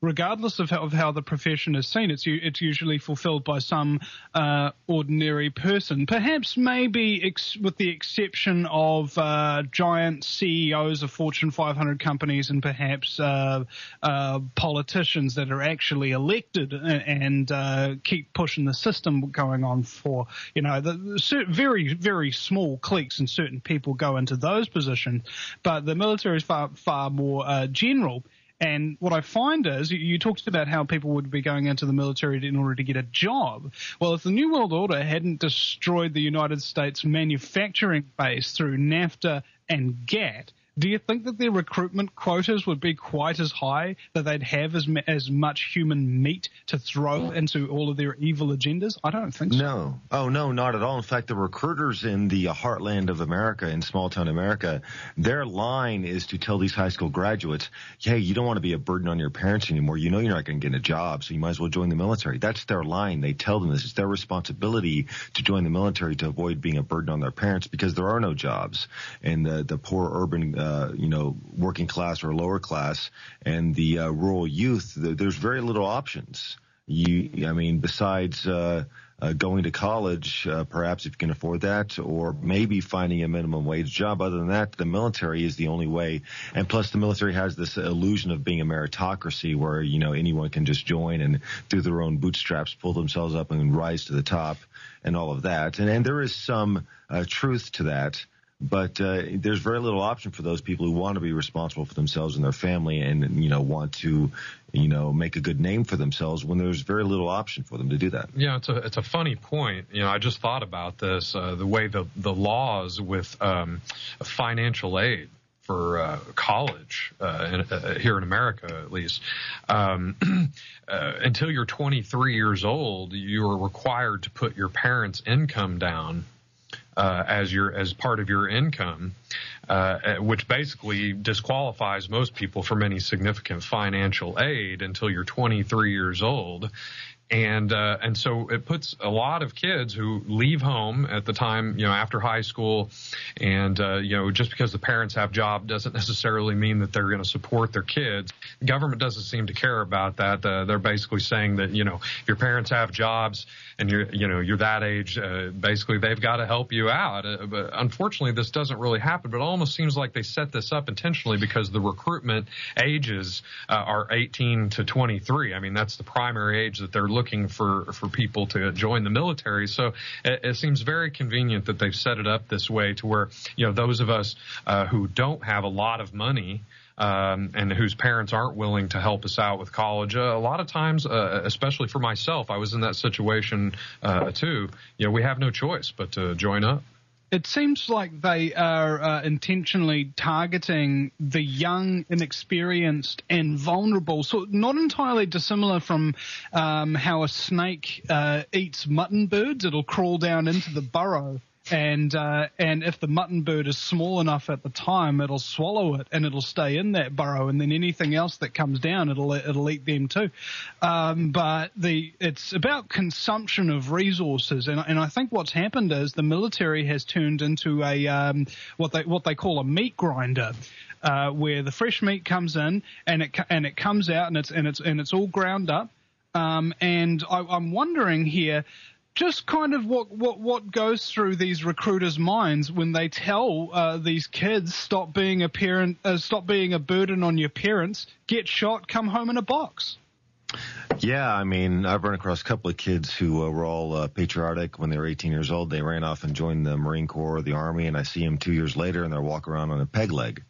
regardless of how, of how the profession is seen. It's it's usually fulfilled by some uh, ordinary person, perhaps maybe ex- with the exception of uh, giant C E Os of Fortune five hundred companies and perhaps uh, uh, politicians that are actually elected and, and uh, keep pushing the system going on for, you know, the, the very, very small cliques and certain people go into those positions. But the military is far, far more uh, general. And what I find is, you, you talked about how people would be going into the military in order to get a job. Well, if the New World Order hadn't destroyed the United States manufacturing base through NAFTA and GATT, do you think that their recruitment quotas would be quite as high, that they'd have as as much human meat to throw into all of their evil agendas? I don't think so. No. Oh, no, not at all. In fact, the recruiters in the heartland of America, in small-town America, their line is to tell these high school graduates, hey, you don't want to be a burden on your parents anymore. You know you're not going to get a job, so you might as well join the military. That's their line. They tell them this. It's their responsibility to join the military to avoid being a burden on their parents because there are no jobs. And the, the poor urban Uh, you know, working class or lower class and the uh, rural youth, th- there's very little options. You, I mean, besides uh, uh, going to college, uh, perhaps if you can afford that, or maybe finding a minimum wage job. Other than that, the military is the only way. And plus, the military has this illusion of being a meritocracy where, you know, anyone can just join and through their own bootstraps pull themselves up and rise to the top and all of that. And, and there is some uh, truth to that. But uh, there's very little option for those people who want to be responsible for themselves and their family and, you know, want to, you know, make a good name for themselves when there's very little option for them to do that. Yeah, it's a it's a funny point. You know, I just thought about this, uh, the way the, the laws with um, financial aid for uh, college uh, in, uh, here in America, at least. Um, uh, until you're twenty-three years old, you are required to put your parents' income down Uh, as your as part of your income, uh, which basically disqualifies most people from any significant financial aid until you're twenty-three years old. And uh, and so it puts a lot of kids who leave home at the time, you know, after high school, and uh, you know, just because the parents have job doesn't necessarily mean that they're going to support their kids. The government doesn't seem to care about that. Uh, they're basically saying that, you know, if your parents have jobs and you're, you know, you're that age, uh, basically they've got to help you out. Uh, but unfortunately, this doesn't really happen. But it almost seems like they set this up intentionally because the recruitment ages uh, are eighteen to twenty-three. I mean, that's the primary age that they're looking looking for, for people to join the military. So it, it seems very convenient that they've set it up this way to where, you know, those of us uh, who don't have a lot of money um, and whose parents aren't willing to help us out with college, uh, a lot of times, uh, especially for myself, I was in that situation uh, too. You know, we have no choice but to join up. It seems like they are uh, intentionally targeting the young, inexperienced, and vulnerable. So not entirely dissimilar from um, how a snake uh, eats mutton birds. It'll crawl down into the burrow. And uh, and if the mutton bird is small enough at the time, it'll swallow it and it'll stay in that burrow. And then anything else that comes down, it'll it'll eat them too. Um, but the it's about consumption of resources, and and I think what's happened is the military has turned into a um, what they what they call a meat grinder. Uh, where the fresh meat comes in and it and it comes out and it's and it's and it's all ground up. Um, and I, I'm wondering here. Just kind of what, what, what goes through these recruiters' minds when they tell uh, these kids stop being a parent, uh, stop being a burden on your parents, get shot, come home in a box. Yeah, I mean, I've run across a couple of kids who uh, were all uh, patriotic when they were eighteen years old. They ran off and joined the Marine Corps or the Army, and I see them two years later, and they're walking around on a peg leg.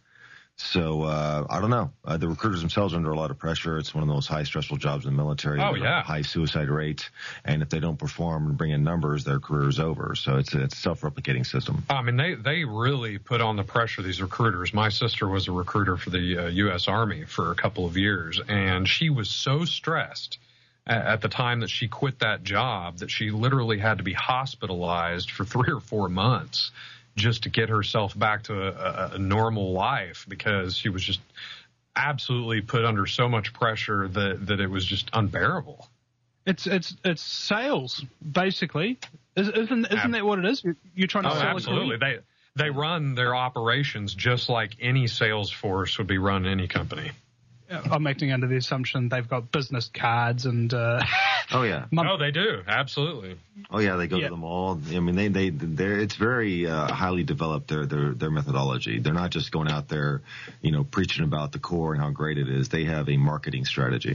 So uh, I don't know. Uh, the recruiters themselves are under a lot of pressure. It's one of the most high stressful jobs in the military. Oh, yeah. High suicide rate. And if they don't perform and bring in numbers, their career is over. So it's a, it's a self-replicating system. I mean, they, they really put on the pressure, these recruiters. My sister was a recruiter for the uh, U S Army for a couple of years, and she was so stressed at, at the time that she quit that job that she literally had to be hospitalized for three or four months just to get herself back to a, a normal life because she was just absolutely put under so much pressure that, that it was just unbearable. It's it's it's sales, basically. Isn't isn't Ab- that what it is? You're, you're trying to oh, sell absolutely. They they run their operations just like any sales force would be run any company. I'm acting under the assumption they've got business cards and. Uh, oh yeah. Oh, they do. Absolutely. Oh yeah, they go yeah. to the mall. I mean, they they they're it's very uh, highly developed their their their methodology. They're not just going out there, you know, preaching about the core and how great it is. They have a marketing strategy.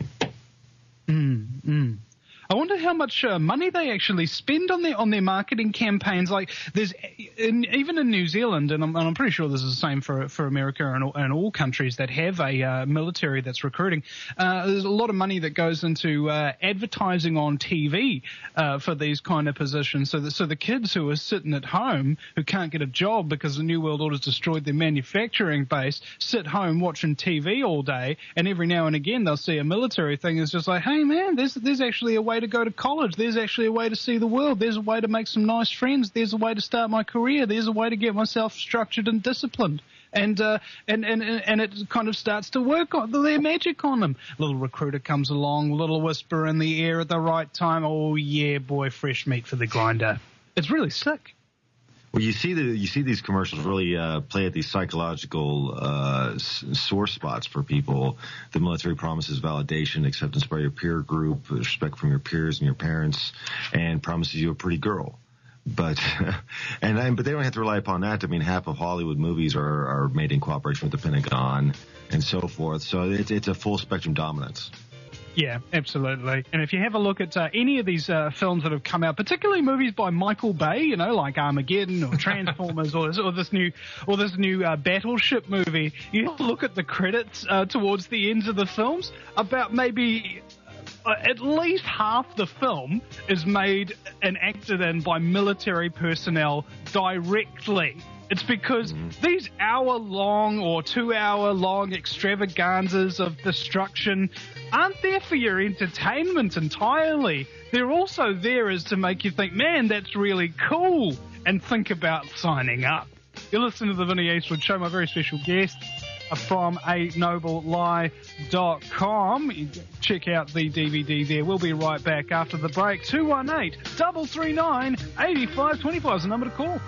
Mm, mm. I wonder how much uh, money they actually spend on their on their marketing campaigns. Like, there's in, even in New Zealand, and I'm, and I'm pretty sure this is the same for for America and all, and all countries that have a uh, military that's recruiting. Uh, there's a lot of money that goes into uh, advertising on T V uh, for these kind of positions. So, that, so the kids who are sitting at home who can't get a job because the New World Order's destroyed their manufacturing base, sit home watching T V all day, and every now and again they'll see a military thing. It's just like, hey man, there's there's actually a way to go to college. There's actually a way to see the world. There's a way to make some nice friends. There's a way to start my career. There's a way to get myself structured and disciplined. And uh, and, and and it kind of starts to work on their magic on them. Little recruiter comes along, little whisper in the ear at the right time. Oh yeah, boy, fresh meat for the grinder. It's really sick. Well, you see the you see these commercials really uh, play at these psychological uh, s- sore spots for people. The military promises validation, acceptance by your peer group, respect from your peers and your parents, and promises you a pretty girl. But and I, but they don't have to rely upon that. I mean, half of Hollywood movies are, are made in cooperation with the Pentagon and so forth. So it's it's a full spectrum dominance. Yeah, absolutely. And if you have a look at uh, any of these uh, films that have come out, particularly movies by Michael Bay, you know, like Armageddon or Transformers or, this, or this new or this new uh, Battleship movie, you look at the credits uh, towards the ends of the films, about maybe uh, at least half the film is made and acted in by military personnel directly. It's because these hour-long or two-hour-long extravaganzas of destruction aren't there for your entertainment entirely. They're also there as to make you think, man, that's really cool, and think about signing up. You're listening to the Vinny Eastwood Show. My very special guest from a noble lie dot com. Check out the D V D there. We'll be right back after the break. two one eight, three three nine, eight five two five is the number to call.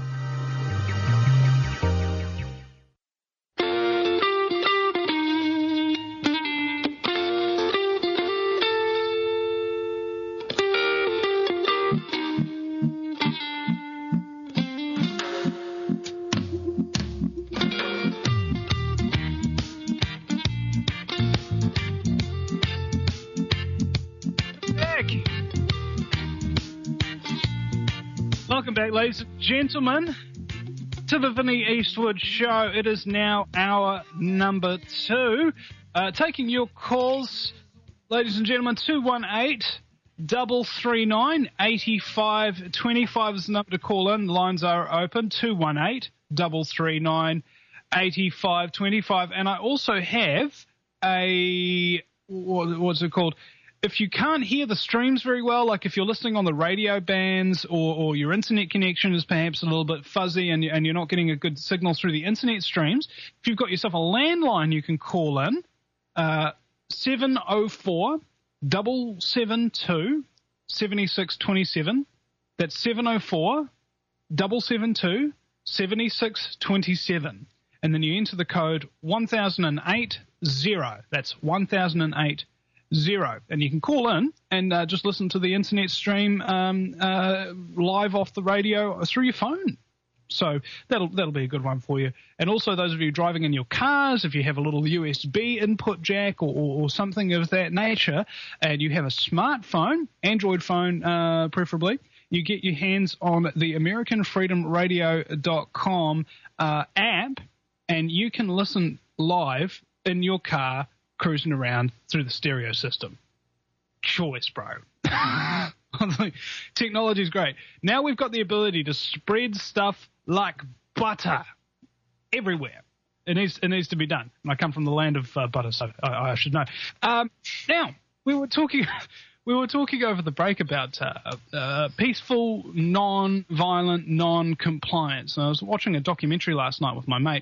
Welcome back, ladies and gentlemen, to the Vinny Eastwood Show. It is now hour number two. Uh, taking your calls, ladies and gentlemen, two one eight, three three nine, eight five two five is the number to call in. Lines are open, two one eight, three three nine, eight five two five. And I also have a, what, what's it called? If you can't hear the streams very well, like if you're listening on the radio bands or, or your internet connection is perhaps a little bit fuzzy and, and you're not getting a good signal through the internet streams, if you've got yourself a landline, you can call in uh, seven oh four, seven seven two, seven six two seven. That's seven oh four, seven seven two, seven six two seven. And then you enter the code one thousand eight zero. That's one thousand eight zero, and you can call in and uh, just listen to the internet stream um, uh, live off the radio through your phone. So that'll that'll be a good one for you. And also those of you driving in your cars, if you have a little U S B input jack or, or, or something of that nature, and you have a smartphone, Android phone uh, preferably, you get your hands on the American Freedom Radio dot com uh, app, and you can listen live in your car cruising around through the stereo system. Choice, bro. Technology's great. Now we've got the ability to spread stuff like butter everywhere. It needs, it needs to be done. And I come from the land of uh, butter, so I, I should know. Um, now, we were talking... We were talking over the break about uh, uh, peaceful, non-violent, non-compliance. And I was watching a documentary last night with my mate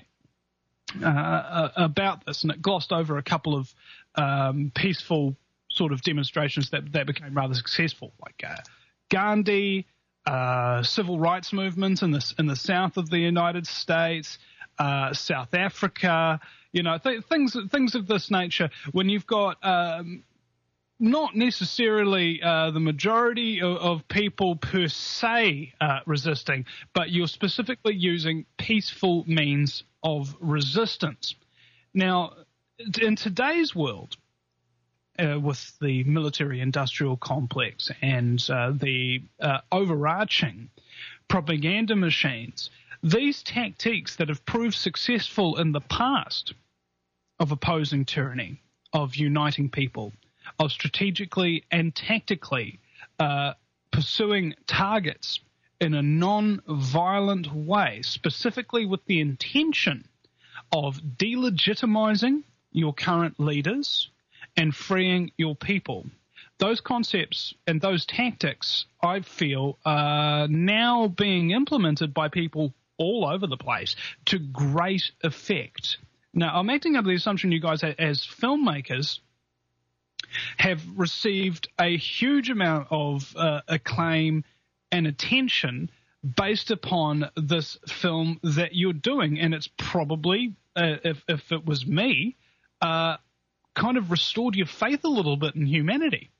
uh, about this, and it glossed over a couple of um, peaceful sort of demonstrations that, that became rather successful, like uh, Gandhi, uh, civil rights movement in the, in the south of the United States, uh, South Africa, you know, th- things things of this nature. When you've got um, not necessarily uh, the majority of, of people per se uh, resisting, but you're specifically using peaceful means of resistance. Now, in today's world, uh, with the military-industrial complex and uh, the uh, overarching propaganda machines, these tactics that have proved successful in the past of opposing tyranny, of uniting people, of strategically and tactically uh, pursuing targets in a non-violent way, specifically with the intention of delegitimizing your current leaders and freeing your people. Those concepts and those tactics, I feel, are now being implemented by people all over the place to great effect. Now, I'm acting under the assumption you guys, as filmmakers, have received a huge amount of uh, acclaim and attention based upon this film that you're doing, and it's probably, uh, if, if it was me, uh, kind of restored your faith a little bit in humanity.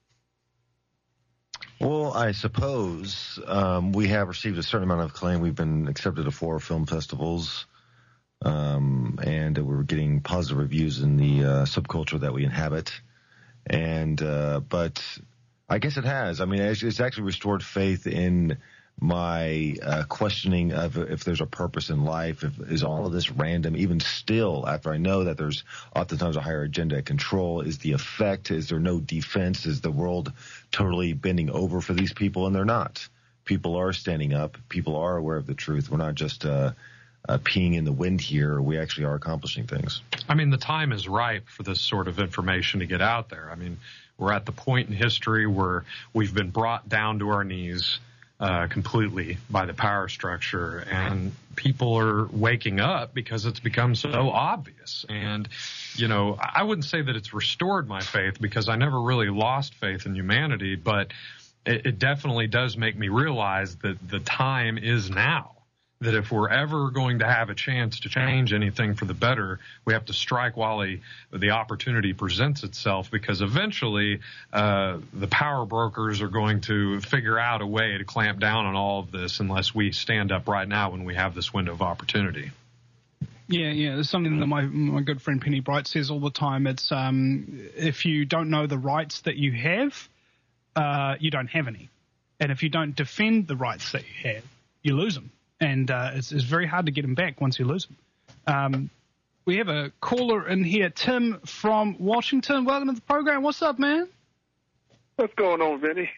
Well, I suppose um, we have received a certain amount of acclaim. We've been accepted at four film festivals, um, and we're getting positive reviews in the uh, subculture that we inhabit. And uh, but I guess it has. I mean, it's, it's actually restored faith in my uh, questioning of if there's a purpose in life. If, is all of this random? Even still, after I know that there's oftentimes a higher agenda at control, is the effect? Is there no defense? Is the world totally bending over for these people? And they're not. People are standing up. People are aware of the truth. We're not just uh, uh, peeing in the wind here. We actually are accomplishing things. I mean, the time is ripe for this sort of information to get out there. I mean, we're at the point in history where we've been brought down to our knees Uh, completely by the power structure, and people are waking up because it's become so obvious. And, you know, I wouldn't say that it's restored my faith, because I never really lost faith in humanity, but it, it definitely does make me realize that the time is now. That if we're ever going to have a chance to change anything for the better, we have to strike while the, the opportunity presents itself, because eventually uh, the power brokers are going to figure out a way to clamp down on all of this unless we stand up right now when we have this window of opportunity. Yeah, yeah. There's something that my my good friend Penny Bright says all the time. It's um, if you don't know the rights that you have, uh, you don't have any. And if you don't defend the rights that you have, you lose them. And uh, it's, it's very hard to get them back once you lose them. Um, we have a caller in here, Tim from Washington. Welcome to the program. What's up, man? What's going on, Vinny?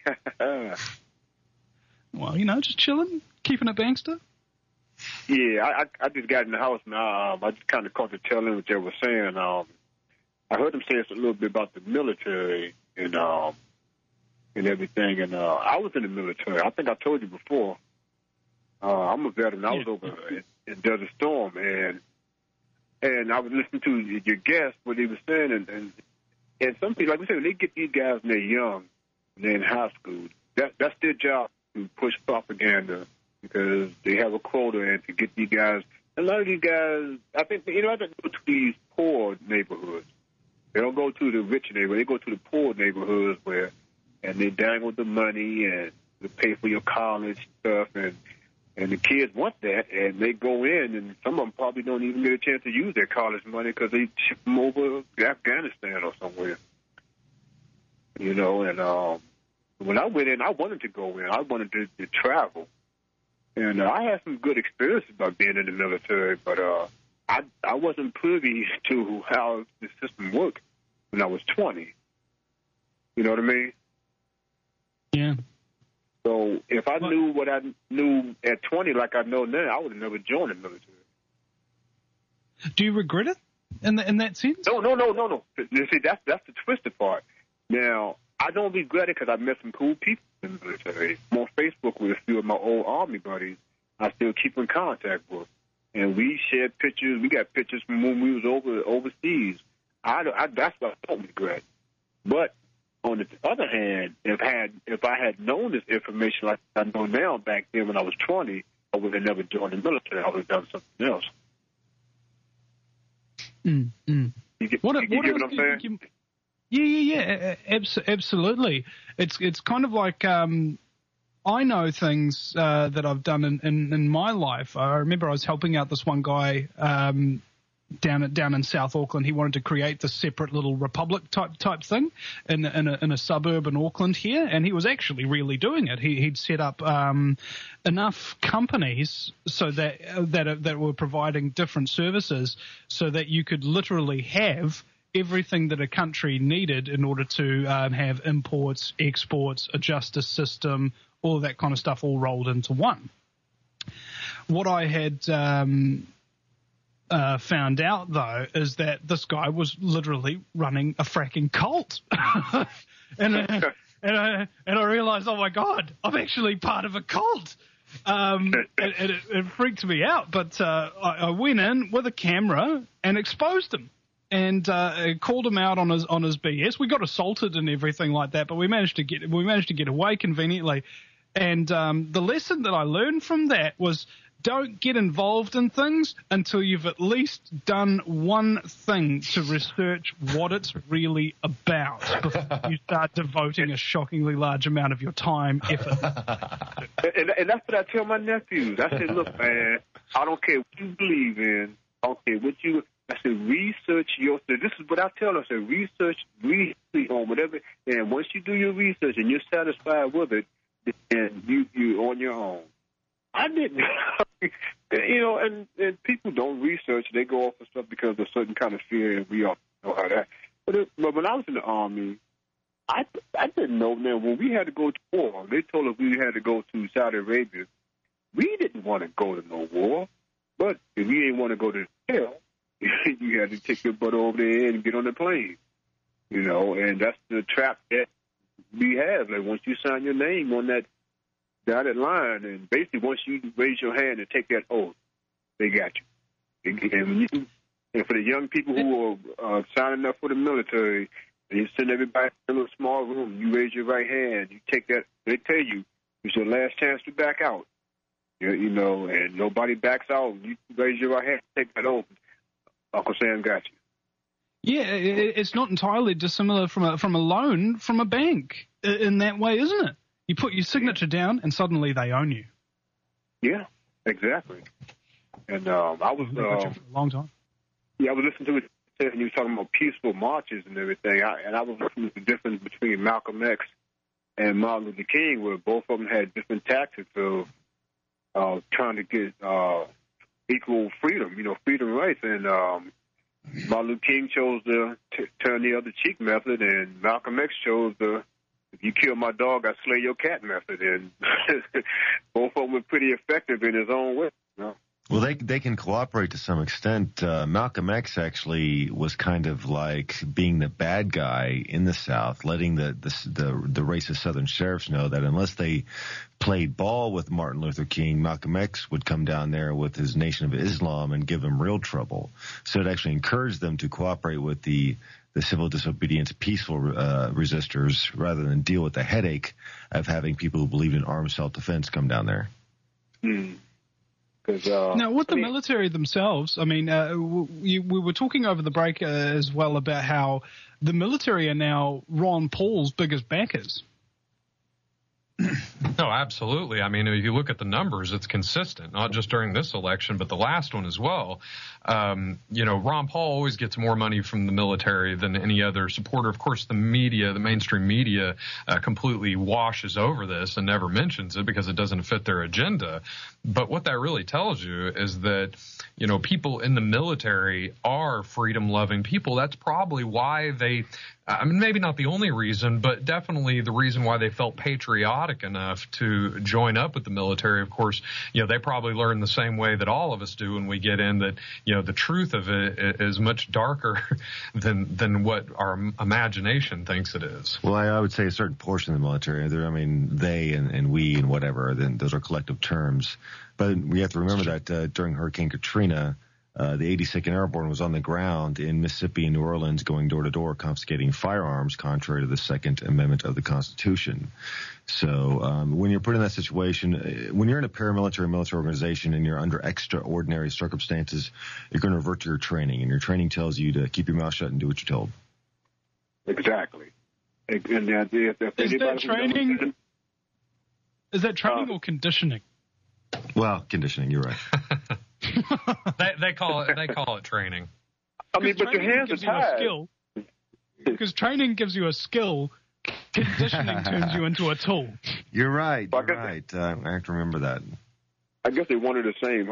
Well, you know, just chilling, keeping it gangster. Yeah, I, I just got in the house now. Um, I just kind of caught the tail end of what they were saying. Um, I heard them say a little bit about the military and um, and everything. And uh, I was in the military. I think I told you before. Uh, I'm a veteran. I was over in, in Desert Storm, and and I was listening to your guest, what he was saying, and, and and some people, like we said, when they get these guys when they're young, when they're in high school, that that's their job to push propaganda, because they have a quota, and to get these guys. A lot of these guys, I think, you know, I think go to these poor neighborhoods. They don't go to the rich neighborhoods. They go to the poor neighborhoods where, and they dangle the money and they pay for your college stuff, and. And the kids want that, and they go in, and some of them probably don't even get a chance to use their college money because they ship them over to Afghanistan or somewhere. You know, and um, when I went in, I wanted to go in. I wanted to, to travel. And uh, I had some good experiences about being in the military, but uh, I, I wasn't privy to how the system worked when I was twenty. You know what I mean? Yeah. So if I knew what I knew at twenty, like I know now, I would have never joined the military. Do you regret it in the, in that sense? No, no, no, no, no. You see, that's that's the twisted part. Now, I don't regret it because I met some cool people in the military. I'm on Facebook with a few of my old Army buddies I still keep in contact with. And we shared pictures. We got pictures from when we was over overseas. I, I, that's what I don't regret. But on the other hand, if I had if I had known this information like I know now back then when I was twenty, I would have never joined the military. I would have done something else. Mm, mm. You get, What, you, you what get else what I'm do you saying? think you- Yeah, yeah, yeah, abs- absolutely. It's it's kind of like um, I know things uh, that I've done in, in, in my life. I remember I was helping out this one guy um, down at, down in South Auckland. He wanted to create this separate little republic type type thing in in a, in a suburb in Auckland here, and he was actually really doing it. He, he'd set up um, enough companies so that that that were providing different services, so that you could literally have everything that a country needed in order to um, have imports, exports, a justice system, all of that kind of stuff all rolled into one. What I had um, uh, found out, though, is that this guy was literally running a fracking cult. and, uh, and, I, and I realized, oh, my God, I'm actually part of a cult. Um, and, and it, it freaked me out. But uh, I, I went in with a camera and exposed him. And uh, called him out on his on his B S. We got assaulted and everything like that, but we managed to get we managed to get away conveniently. And um, the lesson that I learned from that was, don't get involved in things until you've at least done one thing to research what it's really about before you start devoting a shockingly large amount of your time, effort. And, and that's what I tell my nephews. I said, look, man, I don't care what you believe in. I don't care what you. I said, research your. This is what I tell them. I said, research, research on whatever. And once you do your research and you're satisfied with it, then you you on your own. I didn't, you know, and, and people don't research. They go off of stuff because of a certain kind of fear, and we all know how that. But, it, but when I was in the Army, I I didn't know, man. When we had to go to war, they told us we had to go to Saudi Arabia. We didn't want to go to no war, but if we didn't want to go to hell, you had to take your butt over there and get on the plane, you know, and that's the trap that we have. Like, once you sign your name on that dotted line, and basically once you raise your hand and take that oath, they got you. And, you, and for the young people who are uh, signing up for the military, and you send everybody in a little small room, you raise your right hand, you take that, they tell you it's your last chance to back out, you, you know, and nobody backs out. You raise your right hand, take that oath. Uncle Sam got you. Yeah, it, it's not entirely dissimilar from a from a loan from a bank in that way, isn't it? You put your signature down, and suddenly they own you. Yeah, exactly. And um, I was They've got you um, for a long time. yeah, I was listening to it, and you were talking about peaceful marches and everything. I, and I was listening to the difference between Malcolm X and Martin Luther King, where both of them had different tactics of uh, trying to get uh, equal freedom, you know, freedom rights. And um, Martin Luther King chose the t- turn the other cheek method, and Malcolm X chose the if you kill my dog, I slay your cat method. And both of them were pretty effective in his own way. You know? Well, they they can cooperate to some extent. Uh, Malcolm X actually was kind of like being the bad guy in the South, letting the the the, the racist Southern sheriffs know that unless they played ball with Martin Luther King, Malcolm X would come down there with his Nation of Islam and give them real trouble. So it actually encouraged them to cooperate with the the civil disobedience, peaceful uh, resistors, rather than deal with the headache of having people who believe in armed self-defense come down there. Mm. Uh, now, with the I mean, military themselves, I mean, uh, we, we were talking over the break uh, as well about how the military are now Ron Paul's biggest backers. No, absolutely. I mean, if you look at the numbers, it's consistent, not just during this election, but the last one as well. Um, you know, Ron Paul always gets more money from the military than any other supporter. Of course, the media, the mainstream media, uh, completely washes over this and never mentions it because it doesn't fit their agenda. But what that really tells you is that, you know, people in the military are freedom-loving people. That's probably why they, I mean, maybe not the only reason, but definitely the reason why they felt patriotic enough to join up with the military. Of course, you know, they probably learn the same way that all of us do when we get in, that, you know, the truth of it is much darker than than what our imagination thinks it is. Well, I, I would say a certain portion of the military, I mean, they and, and we and whatever, then those are collective terms. But we have to remember that uh, during Hurricane Katrina, Uh, the eighty-second Airborne was on the ground in Mississippi and New Orleans going door to door confiscating firearms contrary to the Second Amendment of the Constitution. So um, when you're put in that situation, when you're in a paramilitary military organization and you're under extraordinary circumstances, you're going to revert to your training, and your training tells you to keep your mouth shut and do what you're told. Exactly. And the idea if is that training? Is that training uh, or conditioning? Well, conditioning. You're right. they, they call it they call it training. I mean, but your hands are tied. Because training gives you a skill, conditioning turns you into a tool. You're right. You're right. Uh, I have to remember that. I guess they wanted the same,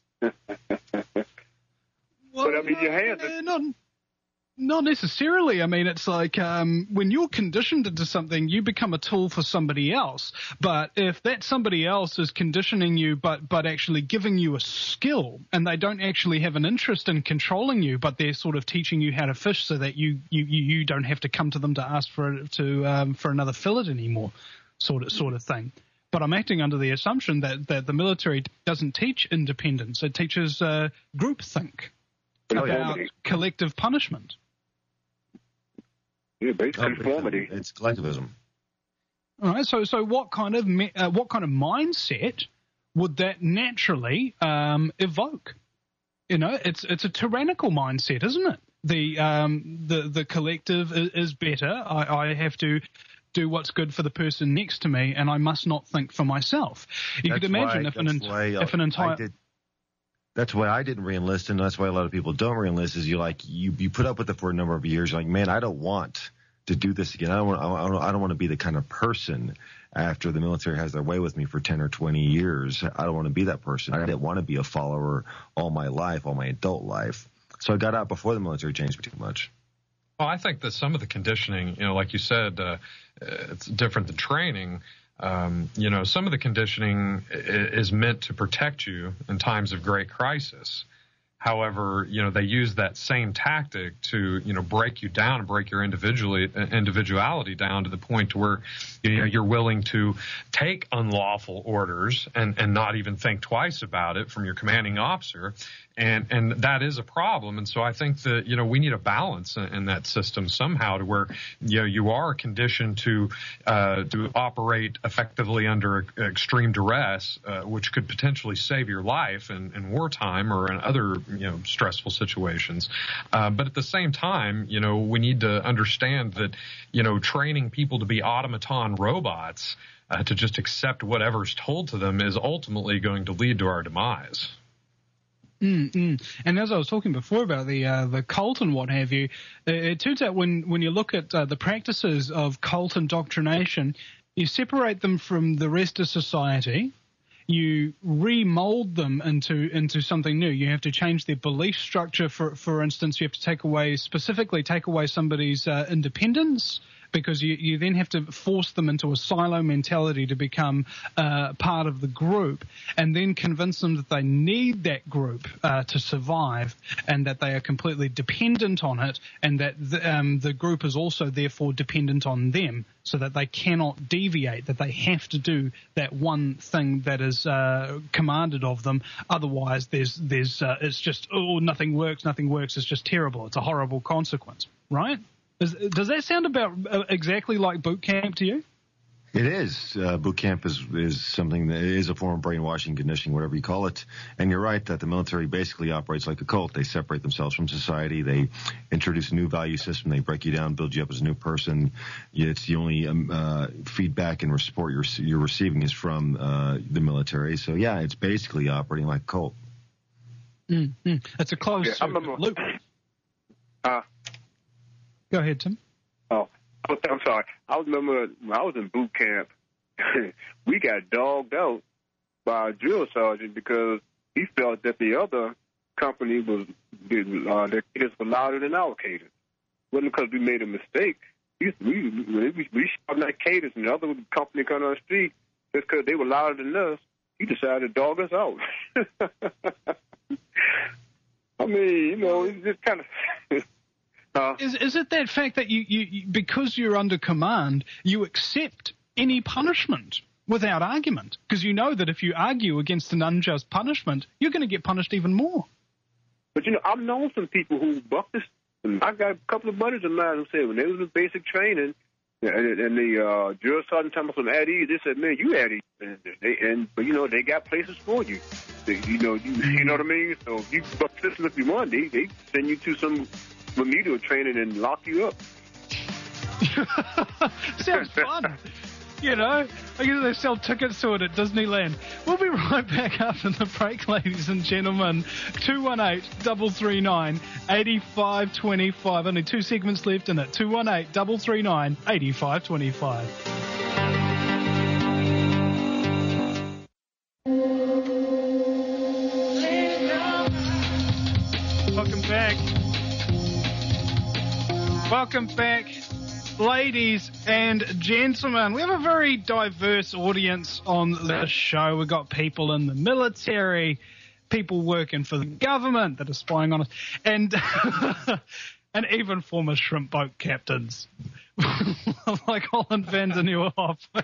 huh? Well, but I mean, no, your hands no, are. Not, not necessarily. I mean, it's like um, when you're conditioned into something, you become a tool for somebody else. But if that somebody else is conditioning you, but but actually giving you a skill, and they don't actually have an interest in controlling you, but they're sort of teaching you how to fish so that you you, you don't have to come to them to ask for to um, for another fillet anymore, sort of sort of thing. But I'm acting under the assumption that, that the military doesn't teach independence; it teaches uh, groupthink oh, about yeah. collective punishment. Yeah, basically Oh, conformity. It's collectivism. All right. So, so what kind of me, uh, what kind of mindset would that naturally um, evoke? You know, it's it's a tyrannical mindset, isn't it? The um, the the collective is, is better. I, I have to do what's good for the person next to me, and I must not think for myself. You That's could imagine why, if an ent- why, if an entire I did, That's why I didn't reenlist, and that's why a lot of people don't reenlist. Is you like you you put up with it for a number of years. You're like, man, I don't want to do this again. I don't want. I don't, I don't want to be the kind of person after the military has their way with me for ten or twenty years. I don't want to be that person. I didn't want to be a follower all my life, all my adult life. So I got out before the military changed me too much. Well, I think that some of the conditioning, you know, like you said, uh, it's different than training. Um, you know, some of the conditioning is meant to protect you in times of great crisis. However, you know, they use that same tactic to, you know, break you down and break your individually individuality down to the point to where, you know, you're willing to take unlawful orders and, and not even think twice about it from your commanding officer. And, and that is a problem. And so I think that, you know, we need a balance in, in that system somehow to where, you know, you are conditioned to, uh, to operate effectively under extreme duress, uh, which could potentially save your life in, in wartime or in other, you know, stressful situations. Uh, but at the same time, you know, we need to understand that, you know, training people to be automaton robots, uh, to just accept whatever's told to them is ultimately going to lead to our demise. Mm-mm. And as I was talking before about the uh, the cult and what have you, it, it turns out when, when you look at uh, the practices of cult indoctrination, you separate them from the rest of society, you remold them into into something new. You have to change their belief structure. For for instance, you have to take away specifically take away somebody's uh, independence, because you, you then have to force them into a silo mentality to become uh, part of the group, and then convince them that they need that group uh, to survive, and that they are completely dependent on it, and that the, um, the group is also therefore dependent on them, so that they cannot deviate, that they have to do that one thing that is uh, commanded of them. Otherwise, there's there's uh, it's just, oh, nothing works, nothing works, it's just terrible. It's a horrible consequence, right? Does, does that sound about uh, exactly like boot camp to you? It is. Uh, boot camp is is something that is a form of brainwashing, conditioning, whatever you call it. And you're right that the military basically operates like a cult. They separate themselves from society. They introduce a new value system. They break you down, build you up as a new person. It's the only um, uh, feedback and support you're, you're receiving is from uh, the military. So, yeah, it's basically operating like a cult. Mm-hmm. It's a closed Yeah, I remember- loop. Uh, Go ahead, Tim. Oh, I'm sorry. I remember when I was in boot camp, we got dogged out by a drill sergeant because he felt that the other company was uh, their cadets were louder than our cadets. It wasn't because we made a mistake. We we we, we shot at cadets, and the other company come on the street just because they were louder than us. He decided to dog us out. I mean, you know, it's just kind of. Uh, is is it that fact that you, you, you because you're under command, you accept any punishment without argument? Because you know that if you argue against an unjust punishment, you're going to get punished even more. But, you know, I've known some people who bucked this. I got a couple of buddies of mine who said when they was in basic training, and, and the uh, drill sergeant talking about some at ease, they said, man, you at ease. And, they, and, but, you know, they got places for you. They, you know, you, you know what I mean? So if you buck the system if you want, they, they send you to some remedial training and lock you up. Sounds fun. You know, I guess they sell tickets to it at Disneyland. We'll be right back after the break, ladies and gentlemen. two one eight, three three nine, eight five two five. Only two segments left in it. two one eight, three three nine, eight five two five. Welcome back. Welcome back. Ladies and gentlemen, we have a very diverse audience on the show. We've got people in the military, people working for the government that are spying on us, and and even former shrimp boat captains like Holland van der Nieuwenhof. Oh,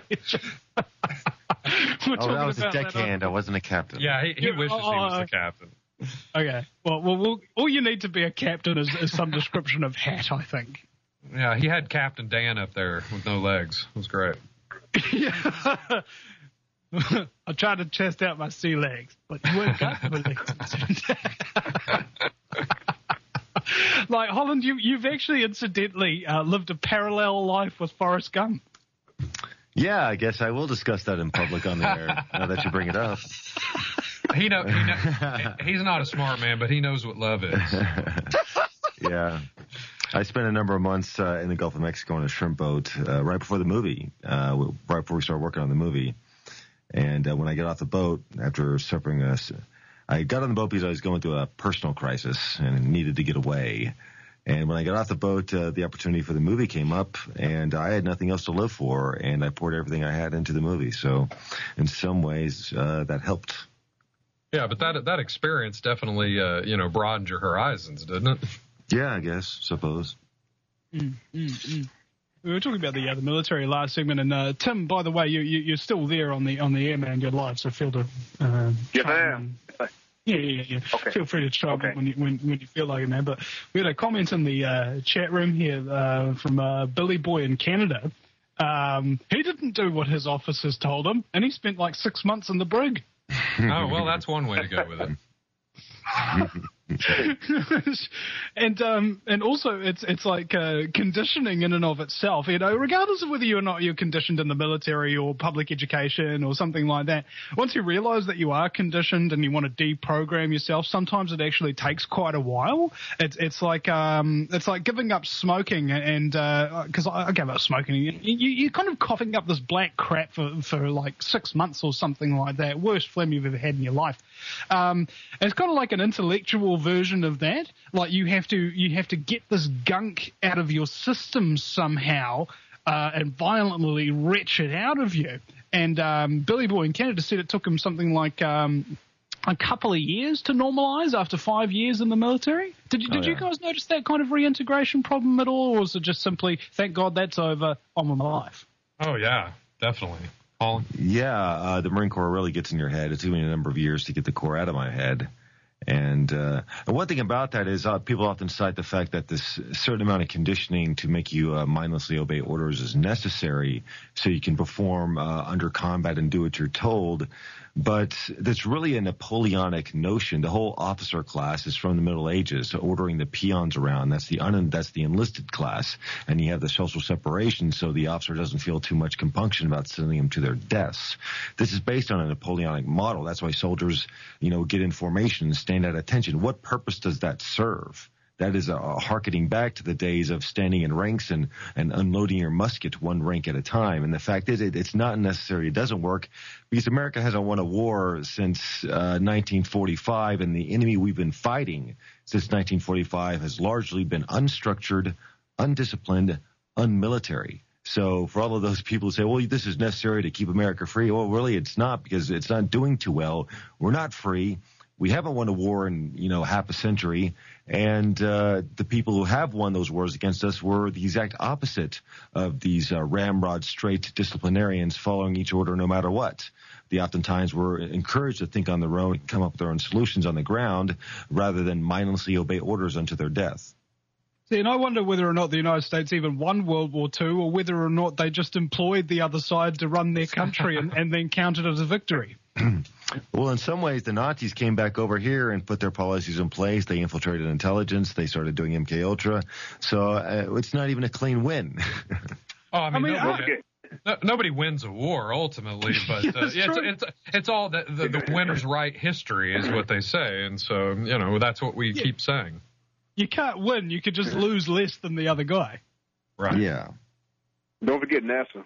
that was a deckhand. I wasn't a captain. Yeah, he, he wishes oh, he was uh, the captain. Okay, well, well, well, all you need to be a captain is, is some description of hat, I think. Yeah, he had Captain Dan up there with no legs. It was great. Yeah. I tried to test out my sea legs, but you weren't got the legs. Like, Holland, you, you've actually incidentally uh, lived a parallel life with Forrest Gump. Yeah, I guess I will discuss that in public on the air, now that you bring it up. He know, he know he's not a smart man, but he knows what love is. Yeah. I spent a number of months uh, in the Gulf of Mexico on a shrimp boat uh, right before the movie, uh, right before we started working on the movie. And uh, when I got off the boat, after suffering a, I got on the boat because I was going through a personal crisis and needed to get away. And when I got off the boat, uh, the opportunity for the movie came up, and I had nothing else to live for, and I poured everything I had into the movie. So in some ways, uh, that helped. Yeah, but that that experience definitely, uh, you know, broadened your horizons, didn't it? Yeah, I guess, suppose. Mm, mm, mm. We were talking about the uh, the military last segment, and uh, Tim, by the way, you, you you're still there on the on the air, man. You're live, so feel to. Uh, yes, I am. Yeah, yeah, yeah. Okay. Feel free to chime okay. in when you when, when you feel like it, man. But we had a comment in the uh, chat room here uh, from uh, Billy Boy in Canada. Um, he didn't do what his officers told him, and he spent like six months in the brig. Oh well, that's one way to go with it. and um and also it's it's like uh, conditioning in and of itself, you know, regardless of whether you're not you're conditioned in the military or public education or something like that. Once you realize that you are conditioned and you want to deprogram yourself, sometimes it actually takes quite a while. It's it's like um it's like giving up smoking, and uh because I, I gave up smoking, you, you, you're kind of coughing up this black crap for for like six months or something like that. Worst phlegm you've ever had in your life. Um, it's kind of like an intellectual version of that. Like you have to you have to get this gunk out of your system somehow uh, and violently retch it out of you. And um, Billy Boy in Canada said it took him something like um, a couple of years to normalize after five years in the military. Did you, did oh, yeah. you guys notice that kind of reintegration problem at all, or was it just simply, thank God that's over, on with my life? Oh, yeah, definitely. Paul? Yeah, uh, the Marine Corps really gets in your head. It took me a number of years to get the Corps out of my head. And, uh, and one thing about that is uh, people often cite the fact that this certain amount of conditioning to make you uh, mindlessly obey orders is necessary so you can perform uh, under combat and do what you're told. But that's really a Napoleonic notion. The whole officer class is from the Middle Ages, so ordering the peons around. That's the un- that's the enlisted class. And you have the social separation so the officer doesn't feel too much compunction about sending them to their deaths. This is based on a Napoleonic model. That's why soldiers, you know, get in formation and stand at attention. What purpose does that serve? That is a, a harkening back to the days of standing in ranks and, and unloading your musket one rank at a time. And the fact is, it, it's not necessary. It doesn't work because America hasn't won a war since uh, nineteen forty-five, and the enemy we've been fighting since nineteen forty-five has largely been unstructured, undisciplined, unmilitary. So for all of those people who say, well, this is necessary to keep America free, well, really it's not, because it's not doing too well. We're not free. we haven't won a war in, you know, half a century. And uh, the people who have won those wars against us were the exact opposite of these uh, ramrod straight disciplinarians following each order no matter what. They oftentimes were encouraged to think on their own and come up with their own solutions on the ground rather than mindlessly obey orders unto their death. See, and I wonder whether or not the United States even won World War Two, or whether or not they just employed the other side to run their country and, and then counted it as a victory. Well, in some ways, the Nazis came back over here and put their policies in place. They infiltrated intelligence. They started doing M K Ultra. So uh, it's not even a clean win. Oh, I mean, I mean, nobody, I- no, nobody wins a war ultimately, but Yeah, uh, that's it's, true. it's it's all the, the, the winner's right history is what they say, and so you know that's what we Yeah. keep saying. You can't win. You could just lose less than the other guy. Right. Yeah. Don't forget NASA.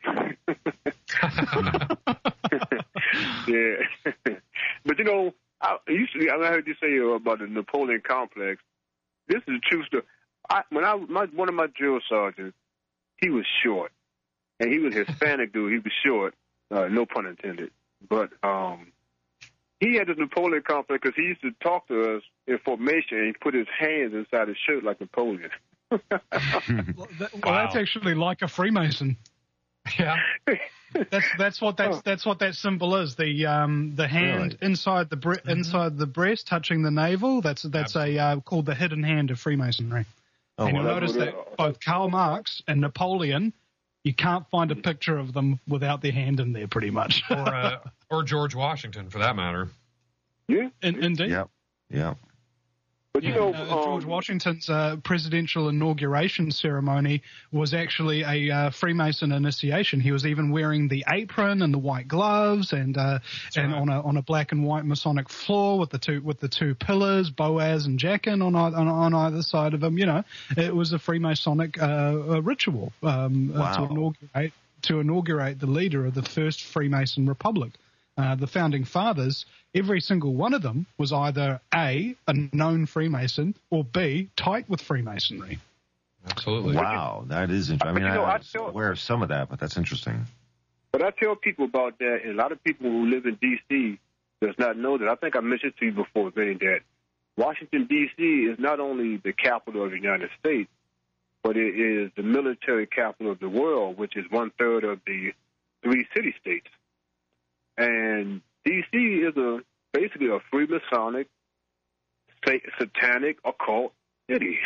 Yeah. But, you know, I usually I heard you say about the Napoleon complex. This is a true story. I, when I my, one of my drill sergeants, he was short, and he was a Hispanic dude. He was short, uh, no pun intended. But um, he had this Napoleon complex because he used to talk to us in formation, and he put his hands inside his shirt like Napoleon. Well, that, well Wow. that's actually like a Freemason. Yeah. That's that's what that's that's what that symbol is. The um the hand Really? inside the bre- inside the breast touching the navel. That's that's a uh, called the hidden hand of Freemasonry. Oh, and you'll wow. notice that both Karl Marx and Napoleon, you can't find a picture of them without their hand in there, pretty much. Or uh, or George Washington, for that matter. Yeah. in, indeed. Yep. Yep. But, you Yeah, know, uh, George um, Washington's uh, presidential inauguration ceremony was actually a uh, Freemason initiation. He was even wearing the apron and the white gloves, and uh, and right. on a on a black and white Masonic floor with the two with the two pillars, Boaz and Jachin on ei- on, on either side of him. You know, it was a Freemasonic uh, uh, ritual um, uh, Wow. to inaugurate to inaugurate the leader of the first Freemason republic. Uh, the founding fathers, every single one of them was either A, a known Freemason, or B, tight with Freemasonry. Absolutely. Wow, that is interesting. I But, mean, you know, I I was feel- aware of some of that, but that's interesting. But I tell people about that, and a lot of people who live in D C does not know that. I think I mentioned to you before, Vinny, that Washington, D C is not only the capital of the United States, but it is the military capital of the world, which is one-third of the three city-states. And D C is a basically a Freemasonic, sa- satanic, occult city.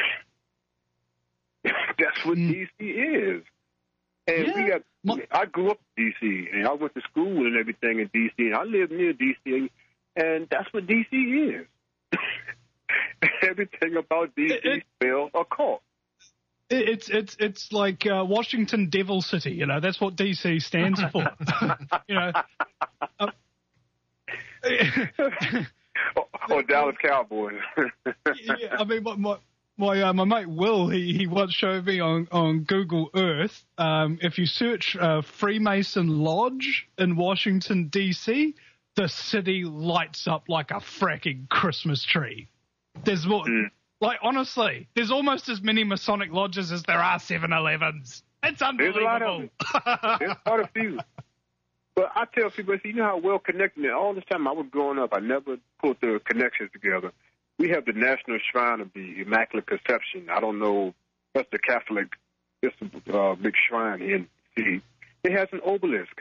That's what Mm. D C is. And Yeah. we got. Mo- I grew up in D C, and I went to school and everything in D C, and I live near D C, and that's what D C is. Everything about D C It- it- spells occult. It- It's it's it's like uh, Washington Devil City, you know. That's what D C stands for. you know. Uh, or, or Dallas Cowboys. yeah, I mean, my my my, uh, my mate Will, he, he once showed me on, on Google Earth. Um, if you search uh, Freemason Lodge in Washington D C, the city lights up like a fracking Christmas tree. There's more, Mm. like honestly, there's almost as many Masonic lodges as there are seven elevens. It's There's a lot of unbelievable. There's quite a few. But I tell people, see, you know how well connected. All this time I was growing up, I never put the connections together. We have the National Shrine of the Immaculate Conception. I don't know, that's the Catholic, it's a uh, big shrine here in the city. It has an obelisk.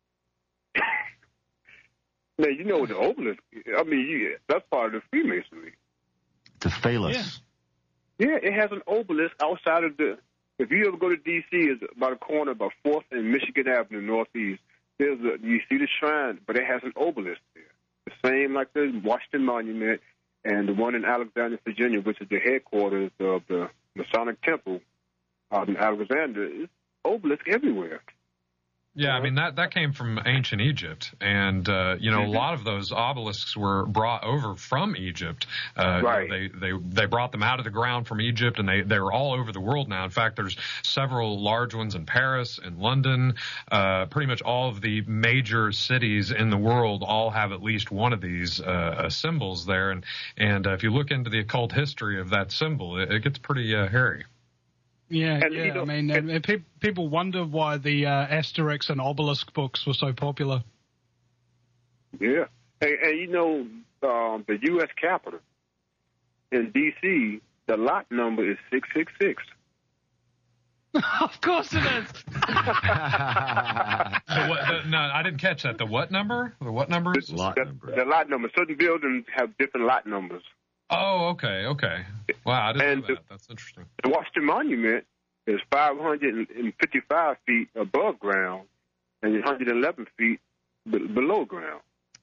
Now, you know the obelisk, I mean, you, that's part of the Freemasonry. To Phalus. Yeah. Yeah, it has an obelisk outside of the, if you ever go to D C, it's about a corner, about fourth and Michigan Avenue, northeast. There's a, you see the shrine, but it has an obelisk there. The same like the Washington Monument and the one in Alexandria, Virginia, which is the headquarters of the Masonic Temple out in Alexandria. It's obelisk everywhere. Yeah, I mean, that, that came from ancient Egypt. And, uh, you know, a lot of those obelisks were brought over from Egypt. Uh, Right. They, they, they brought them out of the ground from Egypt, and they, they were all over the world now. In fact, there's several large ones in Paris and London. Uh, pretty much all of the major cities in the world all have at least one of these uh, uh, symbols there. And, and uh, if you look into the occult history of that symbol, it, it gets pretty uh, hairy. Yeah, And, yeah. you know, I mean, and, and pe- people wonder why the uh, Asterix and Obelisk books were so popular. Yeah. And, and you know, um, the U S Capitol in D C, the lot number is six six six. Of course it is. The what, the, no, I didn't catch that. The what number? The what numbers? Lot The, number. the lot number. Certain buildings have different lot numbers. Oh, okay, okay. Wow, I didn't And know the- that. That's interesting. The Washington Monument is five hundred fifty-five feet above ground and one hundred eleven feet b- below ground.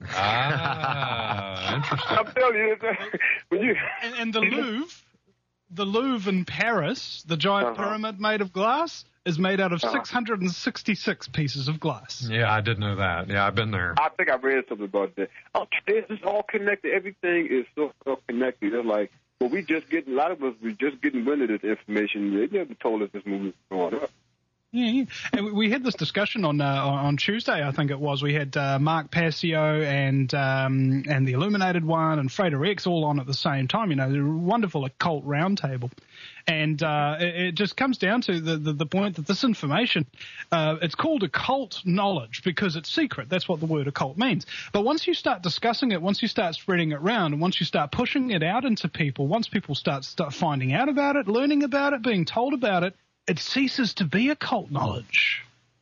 Ah, interesting. I'm telling you, it's- when you And, and the Louvre, the Louvre in Paris, the giant Uh-huh. pyramid made of glass, is made out of Uh-huh. six hundred sixty-six pieces of glass. Yeah, I did know that. Yeah, I've been there. I think I read something about that. Oh, this is all connected. Everything is so, so connected. It's like, well, we just getting, a lot of us, we just getting wind of this information. They never told us this movie was going up. Yeah, yeah. And we- we had this discussion on uh, on Tuesday, I think it was. We had uh, Mark Passio and um, and the Illuminated one and Frater X all on at the same time. You know, a wonderful occult roundtable. And uh, it, it just comes down to the, the, the point that this information, uh, it's called occult knowledge because it's secret. That's what the word occult means. But once you start discussing it, once you start spreading it around, and once you start pushing it out into people, once people start, start finding out about it, learning about it, being told about it, it ceases to be occult knowledge.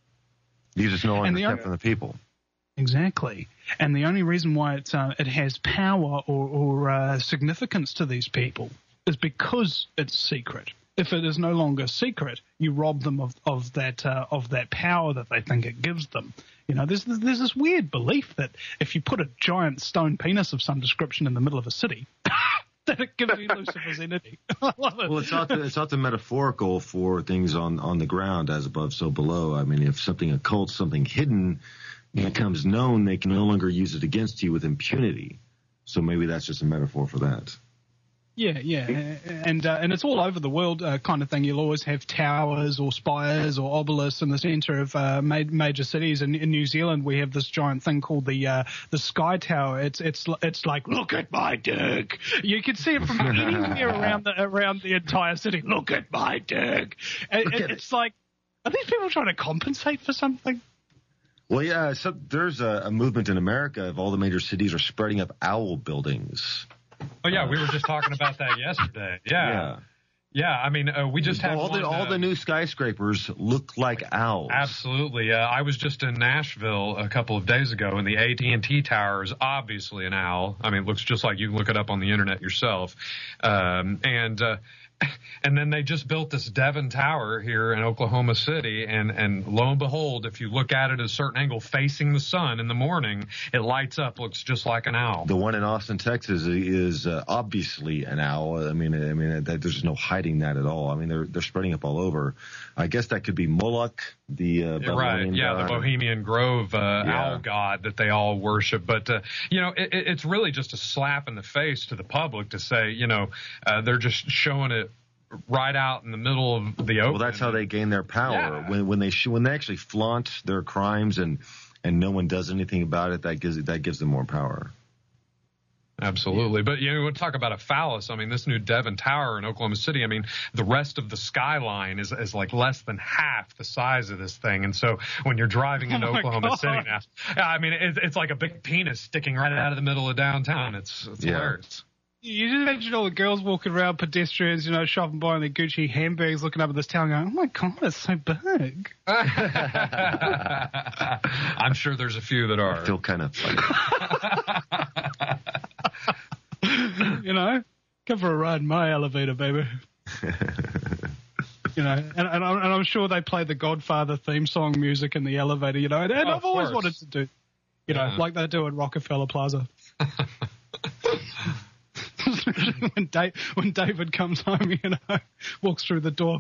You just no longer And the kept other- from the people. Exactly. And the only reason why it's, uh, it has power or, or uh, significance to these people is because it's secret. If it is no longer secret, you rob them of, of that uh, of that power that they think it gives them. You know, there's there's this weird belief that if you put a giant stone penis of some description in the middle of a city, that it gives you Lucifer's energy. I love it. Well, it's not the, it's not the metaphorical for things on, on the ground as above, so below. I mean, if something occult, something hidden becomes known, they can no longer use it against you with impunity. So maybe that's just a metaphor for that. Yeah, yeah, and uh, and it's all over the world uh, kind of thing. You'll always have towers or spires or obelisks in the centre of uh, ma- major cities. In, in New Zealand, we have this giant thing called the uh, the Sky Tower. It's it's it's like, look at my dick. You can see it from anywhere around the around the entire city. Look at my dick. And, and it's like, are these people trying to compensate for something? Well, yeah, so there's a, a movement in America of all the major cities are spreading up owl buildings. Oh, yeah, we were just talking about that yesterday. Yeah. Yeah. Yeah, I mean, uh, we just had all one, the all uh, the new skyscrapers look like owls. Absolutely. Uh, I was just in Nashville a couple of days ago, and the A T and T Tower is obviously an owl. I mean, it looks just like you can look it up on the internet yourself. Um, and uh, and then they just built this Devon Tower here in Oklahoma City, and, and lo and behold, if you look at it at a certain angle facing the sun in the morning, it lights up, looks just like an owl. The one in Austin, Texas, is uh, obviously an owl. I mean, I mean, that, there's no hiding that at all. I mean, they're they're spreading up all over. I guess that could be Moloch, the uh, Yeah, right, Babylonian yeah, god. the Bohemian Grove uh, Yeah. owl god that they all worship. But, uh, you know, it, it's really just a slap in the face to the public to say, you know, uh, they're just showing it right out in the middle of the open. Well, that's how they gain their power. Yeah. When when they sh- when they actually flaunt their crimes and and no one does anything about it, that gives that gives them more power. Absolutely. But, you know, we talk about a phallus. I mean, this new Devon Tower in Oklahoma City, I mean, the rest of the skyline is, is like less than half the size of this thing. And so when you're driving into Oh my Oklahoma God. City now, yeah, I mean, it, it's like a big penis sticking right out of the middle of downtown. It's, it's Yeah. hilarious. You just imagine all the girls walking around, pedestrians, you know, shopping, buying their Gucci handbags, looking up at this town going, oh my God, it's so big. I'm sure there's a few that are. I feel kind of funny. You know, come for a ride in my elevator, baby. You know, and, and, I'm, and I'm sure they play the Godfather theme song music in the elevator, you know, and, and Oh, I've of always course. wanted to do, you know, Yeah. like they do at Rockefeller Plaza. when, Dave, when David comes home, you know, walks through the door.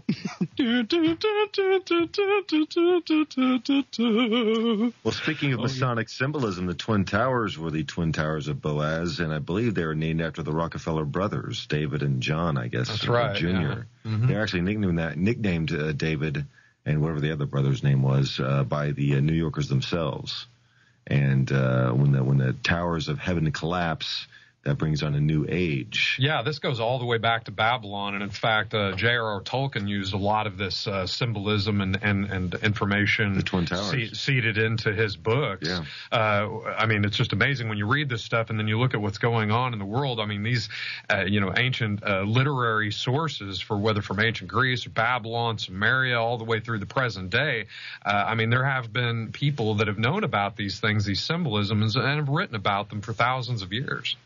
Well, speaking of Masonic symbolism, the Twin Towers were the Twin Towers of Boaz, and I believe they were named after the Rockefeller brothers, David and John, I guess. That's uh, right, Junior. yeah. Mhm. They're actually nicknamed that nicknamed uh, David and whatever the other brother's name was uh, by the uh, New Yorkers themselves. And uh, when the when the towers of heaven collapse, that brings on a new age. Yeah, this goes all the way back to Babylon, and in fact, uh, J R R. Tolkien used a lot of this uh, symbolism and, and, and information The Twin Towers. se- seeded into his books. Yeah. Uh, I mean, it's just amazing when you read this stuff and then you look at what's going on in the world. I mean, these, uh, you know, ancient uh, literary sources, for whether from ancient Greece or Babylon, Sumeria, all the way through the present day. Uh, I mean, there have been people that have known about these things, these symbolisms, and have written about them for thousands of years.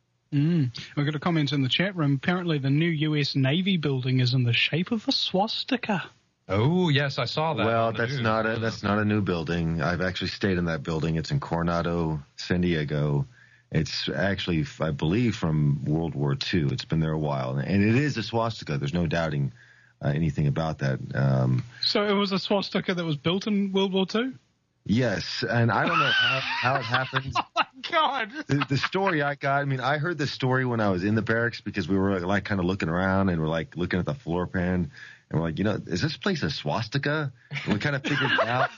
Mm. We've got a comment in the chat room. Apparently the new U S Navy building is in the shape of a swastika. Oh, yes, I saw that. Well, on the that's news. not a that's not a new building. I've actually stayed in that building. It's in Coronado, San Diego. It's actually, I believe, from World War Two. It's been there a while, and it is a swastika. There's no doubting uh, anything about that. Um, So it was a swastika that was built in World War Two? yes, and I don't know how, how it happened. Oh, my God. The, the story I got, I mean, I heard this story when I was in the barracks because we were like kind of looking around and we're like looking at the floor plan and we're like, you know, is this place a swastika? And we kind of figured it out.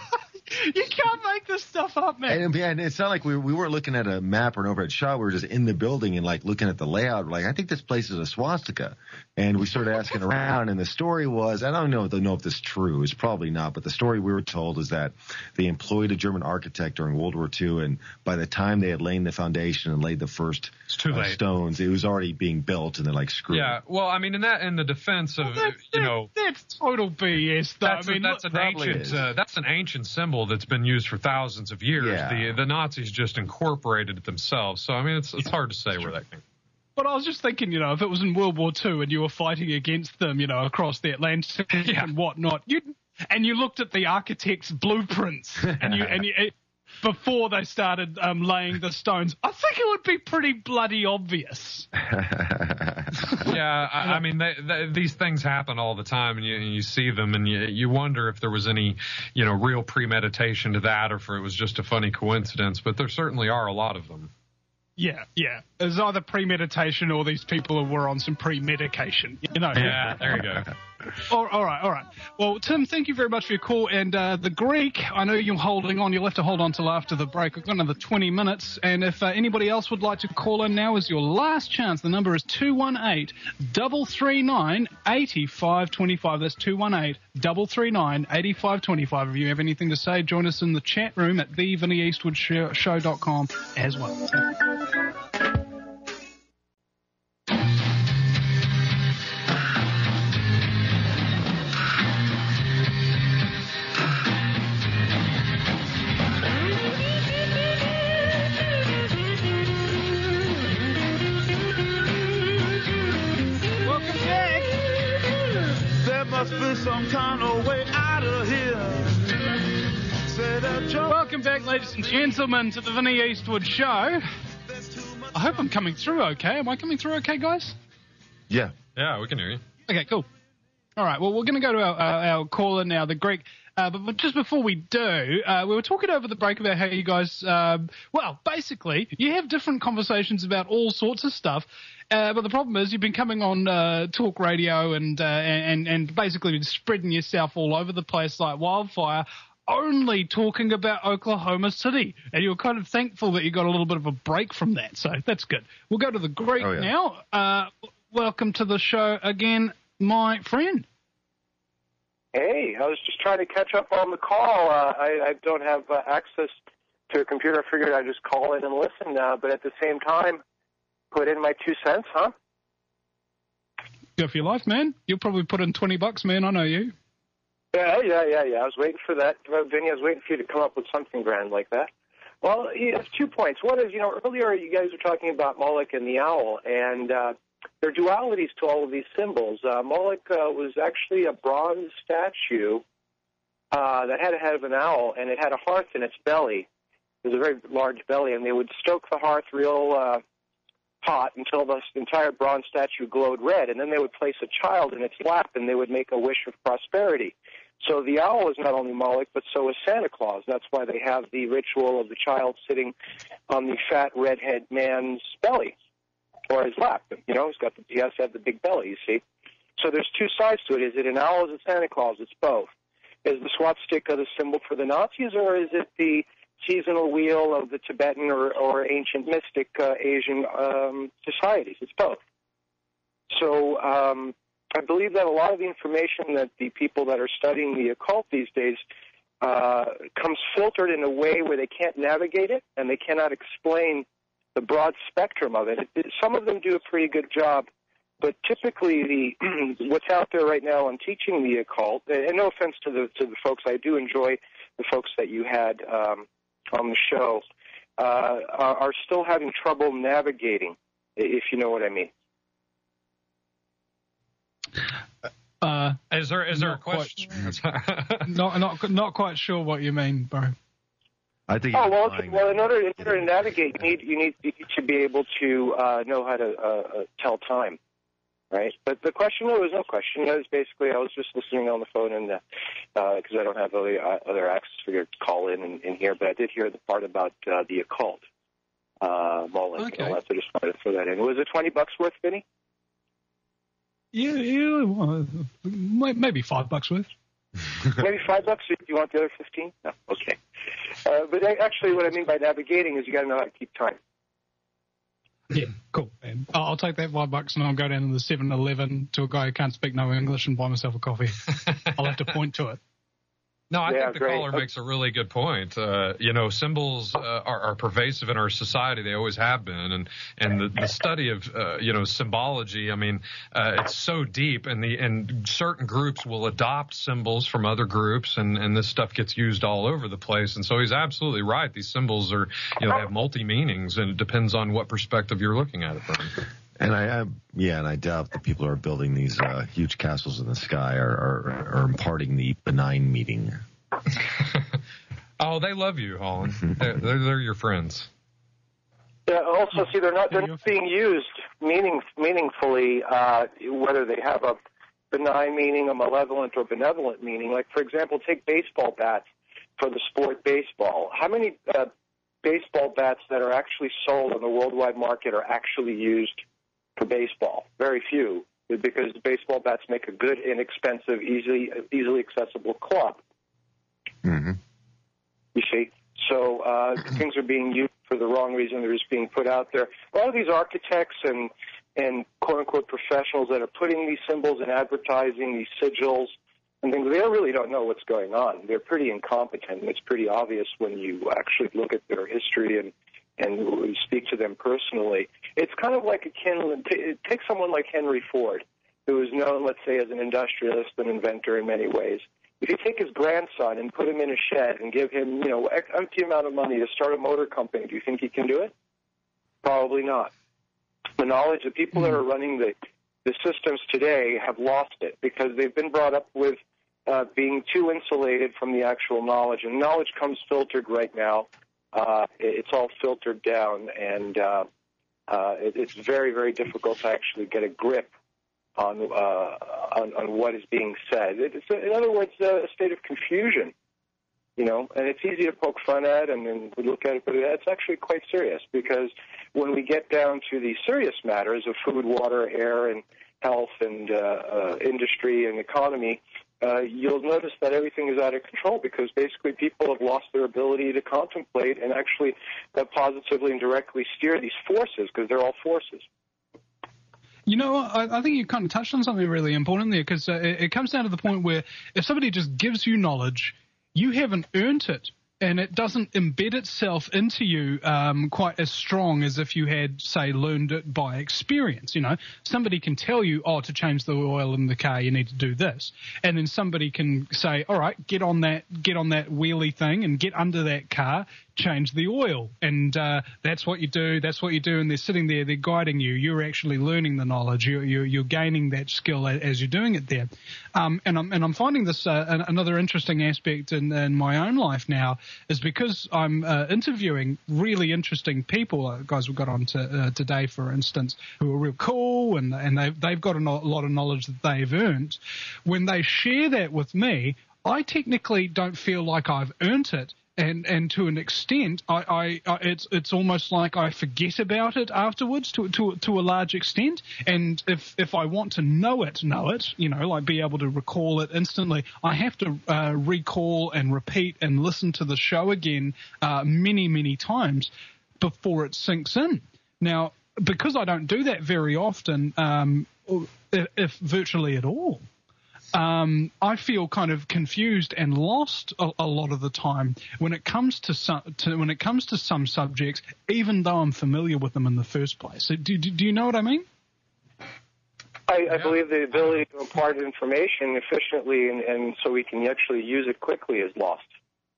You can't make this stuff up, man. And, and it's not like we, we weren't looking at a map or an overhead shot. We were just in the building and like looking at the layout. We're like, I think this place is a swastika. And we started asking around, and the story was, I don't know, know if this is true. It's probably not, but the story we were told is that they employed a German architect during World War Two, and by the time they had laid the foundation and laid the first It's too uh, late. stones, it was already being built, and they're like, screw Yeah, it. well, I mean, in that, in the defense of, That's, you know, that's total B S, though. That's, I mean, a, that's look, an probably ancient is. uh, that's an ancient symbol that's been used for thousands of years. Yeah. The the Nazis just incorporated it themselves. So I mean, it's it's hard to say where that came. But I was just thinking, you know, if it was in World War Two and you were fighting against them, you know, across the Atlantic Yeah. and whatnot, you and you looked at the architect's blueprints and you and you, it, before they started um, laying the stones, I think it would be pretty bloody obvious. Yeah, I, I mean, they, they, these things happen all the time, and you, and you see them, and you you wonder if there was any, you know, real premeditation to that, or if it was just a funny coincidence. But there certainly are a lot of them. Yeah, yeah. There's either premeditation or these people were on some pre-medication, you know. Yeah, there you go. All, all right, all right. Well, Tim, thank you very much for your call. And uh, the Greek, I know you're holding on. You'll have to hold on till after the break. We've got another twenty minutes. And if uh, anybody else would like to call in, now is your last chance. The number is two one eight, three three nine, eight five two five. That's two one eight, three three nine, eight five two five. If you have anything to say, join us in the chat room at the vinny eastwood show dot com as well. Welcome back. There must be some kind of way out of here. Say that you're Welcome back, ladies and gentlemen, to the Vinny Eastwood Show. I hope I'm coming through okay. Am I coming through okay, guys? Yeah. Yeah, we can hear you. Okay, cool. All right, well, we're going to go to our, uh, our caller now, the Greek. Uh, but, but just before we do, uh, we were talking over the break about how you guys, um, well, basically, you have different conversations about all sorts of stuff. Uh, but the problem is you've been coming on uh, talk radio and, uh, and and basically been spreading yourself all over the place like wildfire, only talking about Oklahoma City. And you're kind of thankful that you got a little bit of a break from that. So that's good. We'll go to the Greek Oh, yeah. now. Uh, welcome to the show again, my friend. Hey, I was just trying to catch up on the call. Uh, I, I don't have uh, access to a computer. I figured I'd just call in and listen, uh, but at the same time, put in my two cents, huh? Go for your life, man. You'll probably put in twenty bucks, man. I know you. Yeah, yeah, yeah, yeah. I was waiting for that. Uh, Vinny, I was waiting for you to come up with something grand like that. Well, yeah, it's two points. One is, you know, earlier you guys were talking about Moloch and the owl, and uh, there are dualities to all of these symbols. Uh, Moloch uh, was actually a bronze statue uh, that had a head of an owl, and it had a hearth in its belly. It was a very large belly, and they would stoke the hearth real uh, hot until the entire bronze statue glowed red, and then they would place a child in its lap, and they would make a wish of prosperity. So the owl is not only Moloch, but so is Santa Claus. That's why they have the ritual of the child sitting on the fat redhead man's belly, or his lap. You know, he's got the, he has to have the big belly, you see. So there's two sides to it. Is it an owl or is it Santa Claus? It's both. Is the swastika the symbol for the Nazis, or is it the seasonal wheel of the Tibetan or, or ancient mystic uh, Asian um, societies. It's both. So um, I believe that a lot of the information that the people that are studying the occult these days uh, comes filtered in a way where they can't navigate it and they cannot explain the broad spectrum of it. It, it. Some of them do a pretty good job, but typically the what's out there right now on teaching the occult, and no offense to the to the folks, I do enjoy the folks that you had um, on the show, uh, are, are still having trouble navigating, if you know what I mean. Uh, is there is there a question? Quite, not not not quite sure what you mean, bro. I think. Oh well, well, in order in order to navigate, you need you need, you need to be able to uh, know how to uh, uh, tell time, right? But the question, there was no question. It was basically I was just listening on the phone and because uh, I don't have other uh, other access for your call in and, in here, but I did hear the part about uh, the occult, uh, Moloch. Okay. And all that, so I just wanted to throw that in. Was it twenty bucks worth, Vinny? Yeah, yeah, well, maybe five bucks worth. Maybe five bucks. Do you want the other fifteen? No, okay. Uh, but I, actually, what I mean by navigating is you got to know how to keep time. Yeah, cool. Man. I'll take that five bucks and I'll go down to the seven eleven to a guy who can't speak no English and buy myself a coffee. I'll have to point to it. No, I yeah, think the great. caller makes a really good point. Uh, you know, symbols uh, are, are pervasive in our society. They always have been. And, and the, the study of, uh, you know, symbology, I mean, uh, it's so deep. And the and certain groups will adopt symbols from other groups, and, and this stuff gets used all over the place. And so he's absolutely right. These symbols are, you know, they have multi-meanings, and it depends on what perspective you're looking at it from. And I, I, yeah, and I doubt the people who are building these uh, huge castles in the sky are, are, are imparting the benign meaning. Oh, they love you, Holland. they're, they're, they're your friends. Yeah. Also, see, they're not they're not being used meaning meaningfully. Uh, whether they have a benign meaning, a malevolent or benevolent meaning. Like, for example, take baseball bats for the sport baseball. How many uh, baseball bats that are actually sold on the worldwide market are actually used for baseball? Very few, because baseball bats make a good, inexpensive, easily easily accessible club. Mm-hmm. You see, so uh, things are being used for the wrong reason. They're just being put out there. A lot of these architects and and quote unquote professionals that are putting these symbols in advertising, these sigils and things, they really don't know what's going on. They're pretty incompetent, and it's pretty obvious when you actually look at their history and and speak to them personally. It's kind of like akin. Take someone like Henry Ford, who is known, let's say, as an industrialist and inventor in many ways. If you take his grandson and put him in a shed and give him, you know, empty amount of money to start a motor company, do you think he can do it? Probably not. The knowledge, the people that are running the, the systems today have lost it because they've been brought up with uh, being too insulated from the actual knowledge. And knowledge comes filtered right now. Uh, it's all filtered down, and uh, uh, it, it's very, very difficult to actually get a grip on uh, on, on what is being said. It's, in other words, a state of confusion, you know, and it's easy to poke fun at and then we look at it, but it's actually quite serious because when we get down to the serious matters of food, water, air, and health and uh, uh, industry and economy, uh, you'll notice that everything is out of control because basically people have lost their ability to contemplate and actually uh, positively and directly steer these forces because they're all forces. You know, I, I think you kind of touched on something really important there because uh, it, it comes down to the point where if somebody just gives you knowledge, you haven't earned it. And it doesn't embed itself into you um, quite as strong as if you had, say, learned it by experience. You know, somebody can tell you, oh, to change the oil in the car, you need to do this. And then somebody can say, all right, get on that, get on that wheelie thing and get under that car, change the oil. And uh, that's what you do. That's what you do. And they're sitting there, they're guiding you. You're actually learning the knowledge. You're, you're, you're gaining that skill as you're doing it there. Um, and I'm, and I'm finding this uh, another interesting aspect in, in my own life now is because I'm uh, interviewing really interesting people, uh, guys we've got on to, uh, today, for instance, who are real cool and, and they've, they've got a no- lot of knowledge that they've earned. When they share that with me, I technically don't feel like I've earned it And and to an extent, I, I, I it's it's almost like I forget about it afterwards to to to a large extent. And if if I want to know it, know it, you know, like be able to recall it instantly, I have to uh, recall and repeat and listen to the show again uh, many many times before it sinks in. Now, because I don't do that very often, um, if, if virtually at all. Um, I feel kind of confused and lost a, a lot of the time when it comes to some, to, when it comes to some subjects, even though I'm familiar with them in the first place. So do, do, do you know what I mean? I, I believe the ability to impart information efficiently and, and so we can actually use it quickly is lost.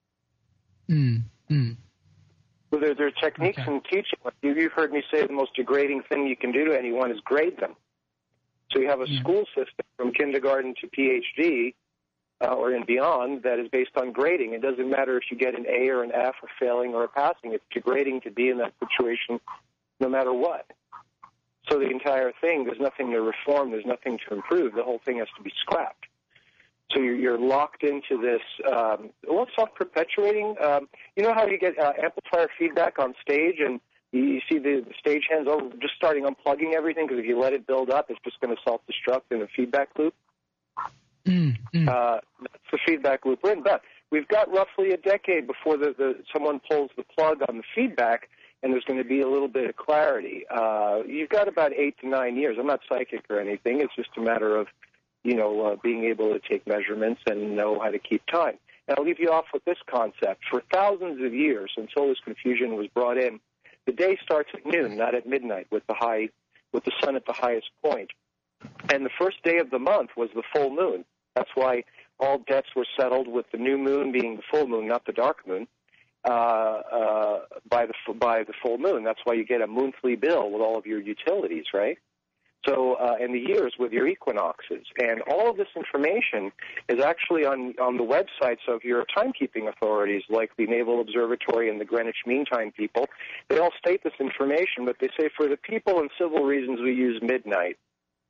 Mm, mm. Well, there, there are techniques Okay. in teaching. Like you, you've heard me say the most degrading thing you can do to anyone is grade them. So you have a Yeah. school system from kindergarten to P H D uh, or and beyond that is based on grading. It doesn't matter if you get an A or an F or failing or a passing. It's degrading to be in that situation no matter what. So the entire thing, there's nothing to reform. There's nothing to improve. The whole thing has to be scrapped. So you're, you're locked into this, um, well, self-perpetuating. Um, you know how you get uh, amplifier feedback on stage and you, you see the, the stage hands over just starting unplugging everything because if you let it build up, it's just going to self-destruct in a feedback loop. Mm, mm. Uh, that's the feedback loop we're in. But we've got roughly a decade before the, the, someone pulls the plug on the feedback and there's going to be a little bit of clarity. Uh, you've got about eight to nine years. I'm not psychic or anything. It's just a matter of you know, uh, being able to take measurements and know how to keep time. And I'll leave you off with this concept. For thousands of years, until this confusion was brought in, the day starts at noon, not at midnight, with the high, with the sun at the highest point. And the first day of the month was the full moon. That's why all debts were settled with the new moon being the full moon, not the dark moon, uh, uh, by the by the full moon. That's why you get a monthly bill with all of your utilities, right? So, uh, and the years with your equinoxes. And all of this information is actually on, on the websites of your timekeeping authorities, like the Naval Observatory and the Greenwich Mean Time people. They all state this information, but they say for the people and civil reasons we use midnight.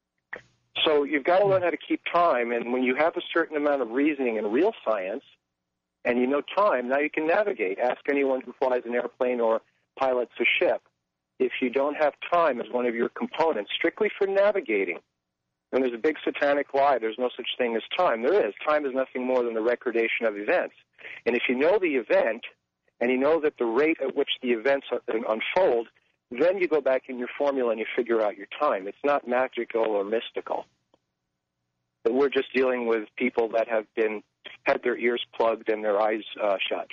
So you've got to learn how to keep time, and when you have a certain amount of reasoning and real science, and you know time, now you can navigate. Ask anyone who flies an airplane or pilots a ship. If you don't have time as one of your components, strictly for navigating, and there's a big satanic lie, there's no such thing as time. There is. Time is nothing more than the recordation of events. And if you know the event, and you know that the rate at which the events unfold, then you go back in your formula and you figure out your time. It's not magical or mystical. But we're just dealing with people that have been had their ears plugged and their eyes uh, shut.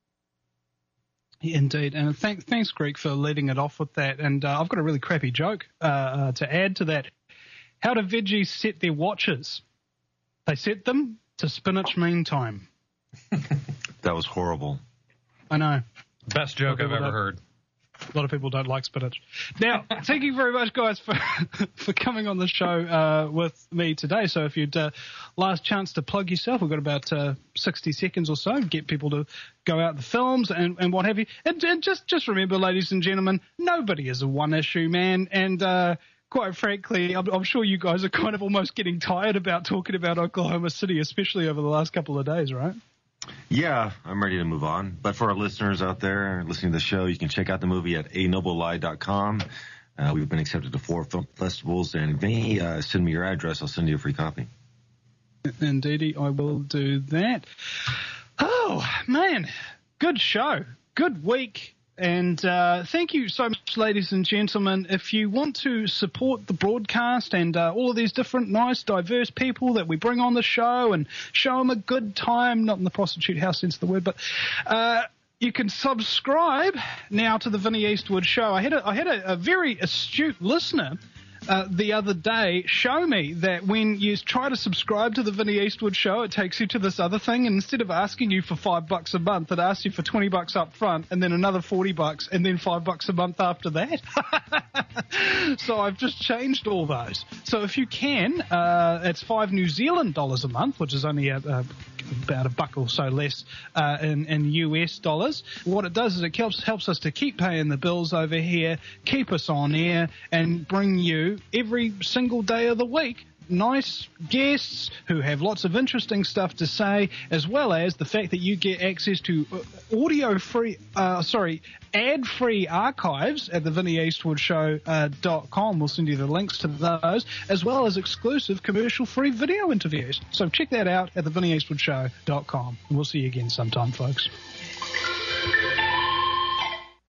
Indeed, and thank, thanks, Greg, for leading it off with that. And uh, I've got a really crappy joke uh, uh, to add to that. How do veggies set their watches? They set them to spinach mean time. That was horrible. I know. Best joke I've ever heard. A lot of people don't like spinach. Now, thank you very much, guys, for for coming on the show uh, with me today. So if you'd uh, last chance to plug yourself, we've got about uh, sixty seconds or so, get people to go out the films and, and what have you. And, and just, just remember, ladies and gentlemen, nobody is a one-issue man. And uh, quite frankly, I'm, I'm sure you guys are kind of almost getting tired about talking about Oklahoma City, especially over the last couple of days, right? Yeah, I'm ready to move on. But for our listeners out there listening to the show, you can check out the movie at a noble lie dot com. Uh, we've been accepted to four film festivals, and if any, uh, send me your address. I'll send you a free copy. Indeedy, I will do that. Oh, man, good show. Good week. And uh, thank you so much, ladies and gentlemen. If you want to support the broadcast and uh, all of these different nice, diverse people that we bring on the show and show them a good time, not in the prostitute house sense of the word, but uh, you can subscribe now to the Vinnie Eastwood Show. I had a, I had a, a very astute listener Uh, the other day show me that when you try to subscribe to the Vinnie Eastwood Show, it takes you to this other thing, and instead of asking you for five bucks a month, it asks you for twenty bucks up front, and then another forty bucks, and then five bucks a month after that. So I've just changed all those. So if you can, uh, it's five New Zealand dollars a month, which is only a, a, about a buck or so less uh, in, in U S dollars. What it does is it helps helps us to keep paying the bills over here, keep us on air, and bring you every single day of the week nice guests who have lots of interesting stuff to say, as well as the fact that you get access to audio-free, uh, sorry, ad-free archives at the Vinnie Eastwood Show dot com. We'll send you the links to those, as well as exclusive commercial-free video interviews. So check that out at the Vinnie Eastwood Show dot com. We'll see you again sometime, folks.